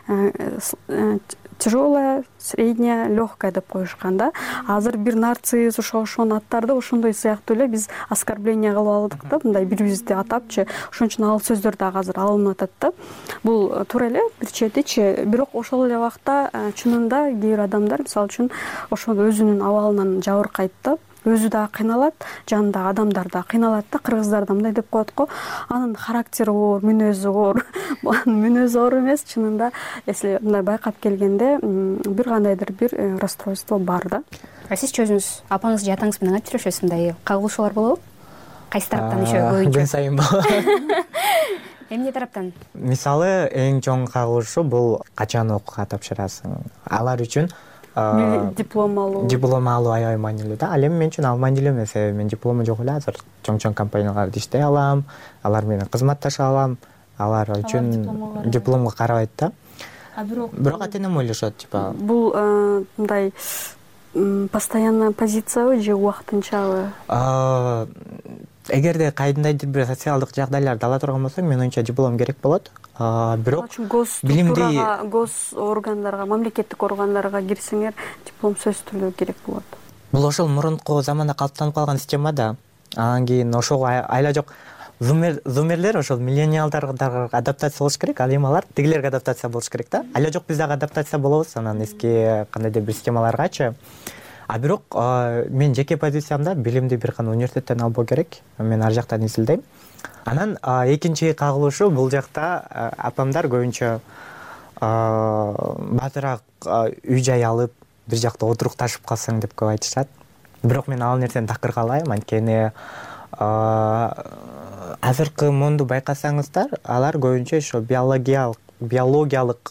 тяжелая, средняя, легкая деп коюшкан да. Азыр бир нарцисс, ошонун аттарды ошондой сыяктуу эле биз оскорбление кылып алдык да, мындай бири-бирибизди атапчы. Ошон үчүн ал сөздөр дагы азыр алынып атат да. Бул туура эле бир четичи, бирок ошол эле убакта чынында кээ бир адамдар мисалы үчүн ошол өзүнүн абалынан жабыркайт да. Өзү да кыйналат, жанындагы адамдар да кыйналат да. Кыргыздарда мындай деп коет го, анын характери оор, мүнөзү оор. Мүнөзү оор эмес, чынында если мындай байкап келгенде бир кандайдыр бир расстройство бар да. Сиз өзүңүз апаңыз же атаңыз менен айтып жүрөсүз, мындай кагылышуулар болобу? Кайсы тараптан иши көбүнчө? Күн сайын болот. Эмне тараптан? Мисалы, эң чоң кагылышы бул качан окууга тапшырасың. Алар үчүн диплом алуу аябай маанилүү да. Ал эми мен үчүн ал маанилүү эмес. Мен диплому жок эле азыр чоң компанияларда иштей алам, алар менен кызматташа алам. Алар үчүн дипломго карабайт да. Бирок ата-энем ойлошот, типа бул мындай постоянная позициябы же убактынчабы? Эгерде кайдандайдыр бир социалдык жагдайларды ала турган болсоң, мен оюмча диплом керек болот. Бирок билимди гос органдарга, мамлекеттик органдарга кирсеңер, диплом сөзсүз түрдө керек болот. Бул ошол мурунку заманда калыптанып калган система да. Анан кийин ошого айла жок зумерлер ошол миллениалдарга адаптация болуш керек, ал эми алар тигилерге адаптация болуш керек да. Айла жок биз дагы адаптация болобуз анан эски кандайдыр бир системаларгачы. Бирок мен жеке позициямда билимди бир гана университеттен албоо керек. Мен ар жактан изилдейм. Анан экинчи кагылышы бул жакта апамдар көбүнчө баатыраак үй жай алып бир жакта отурукташып калсаң деп көп айтышат. Бирок мен ал нерсени такыр каалайм, анткени азыркы монду байкасаңыздар, алар көбүнчө ошо биологиялык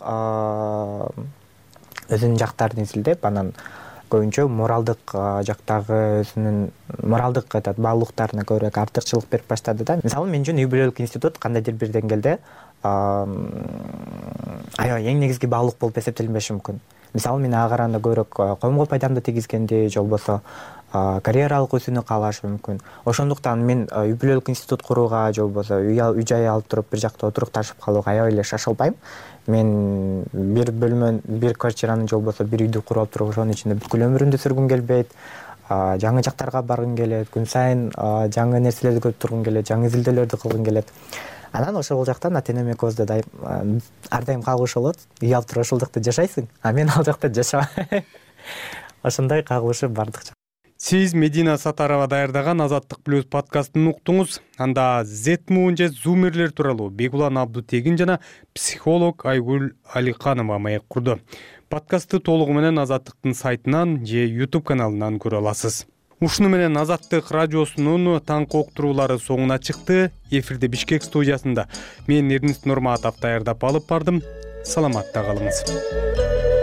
өзүнүн жактарын изилдеп, анан көбүнчө моралдык жактагы өзүнүн моралдык баалуулуктарына көбүрөөк артыкчылык берип баштады да. Мисалы, мен үчүн үй бүлөлүк институт кандайдыр бир деңгээлде аябай эң негизги баалуулук болуп эсептелинбеши мүмкүн. Мисалы мен ага караганда көбүрөөк коомго пайдамды тийгизгенди же болбосо карьералык өсүүнү каалашы мүмкүн. Ошондуктан мен үй бүлөлүк институт курууга же болбосо үй жай алып туруп бир жакта отурукташып калууга аябай эле шашылбайм. Мен бир бөлмө, бир квартираны же болбосо бир үйдү куруп туруп ошонун ичинде бүткүл өмүрүмдү сүргүм келбейт. Жаңы жактарга баргым келет, күн сайын жаңы нерселерди көрүп тургум келет, жаңы изилдөөлөрдү кылгым келет. Анан ошол жактан ата-энем экөөбүздө дайым ар дайым кагылышы болот. Үй алып туруп ошолдукта жашайсың, а мен ал жакта жашабайм. Ошондой кагылышы бардык. Сиз Медина Сатарова даярдаган Азаттык плюс подкастын уктуңуз. Анда Z-Moon же зумерлер тууралуу Бегулан Абдутегин жана психолог Айгүл Аликанова маек курду. Подкастты толугу менен Азаттыктын сайтынан же YouTube каналынан көрө аласыз. Ушуну менен Азаттык радиосунун таңкы уктуруулары соңуна чыкты. Эфирде Бишкек студиясында мен Эрнест Нурматов даярдап алып бардым. Саламатта калыңыз.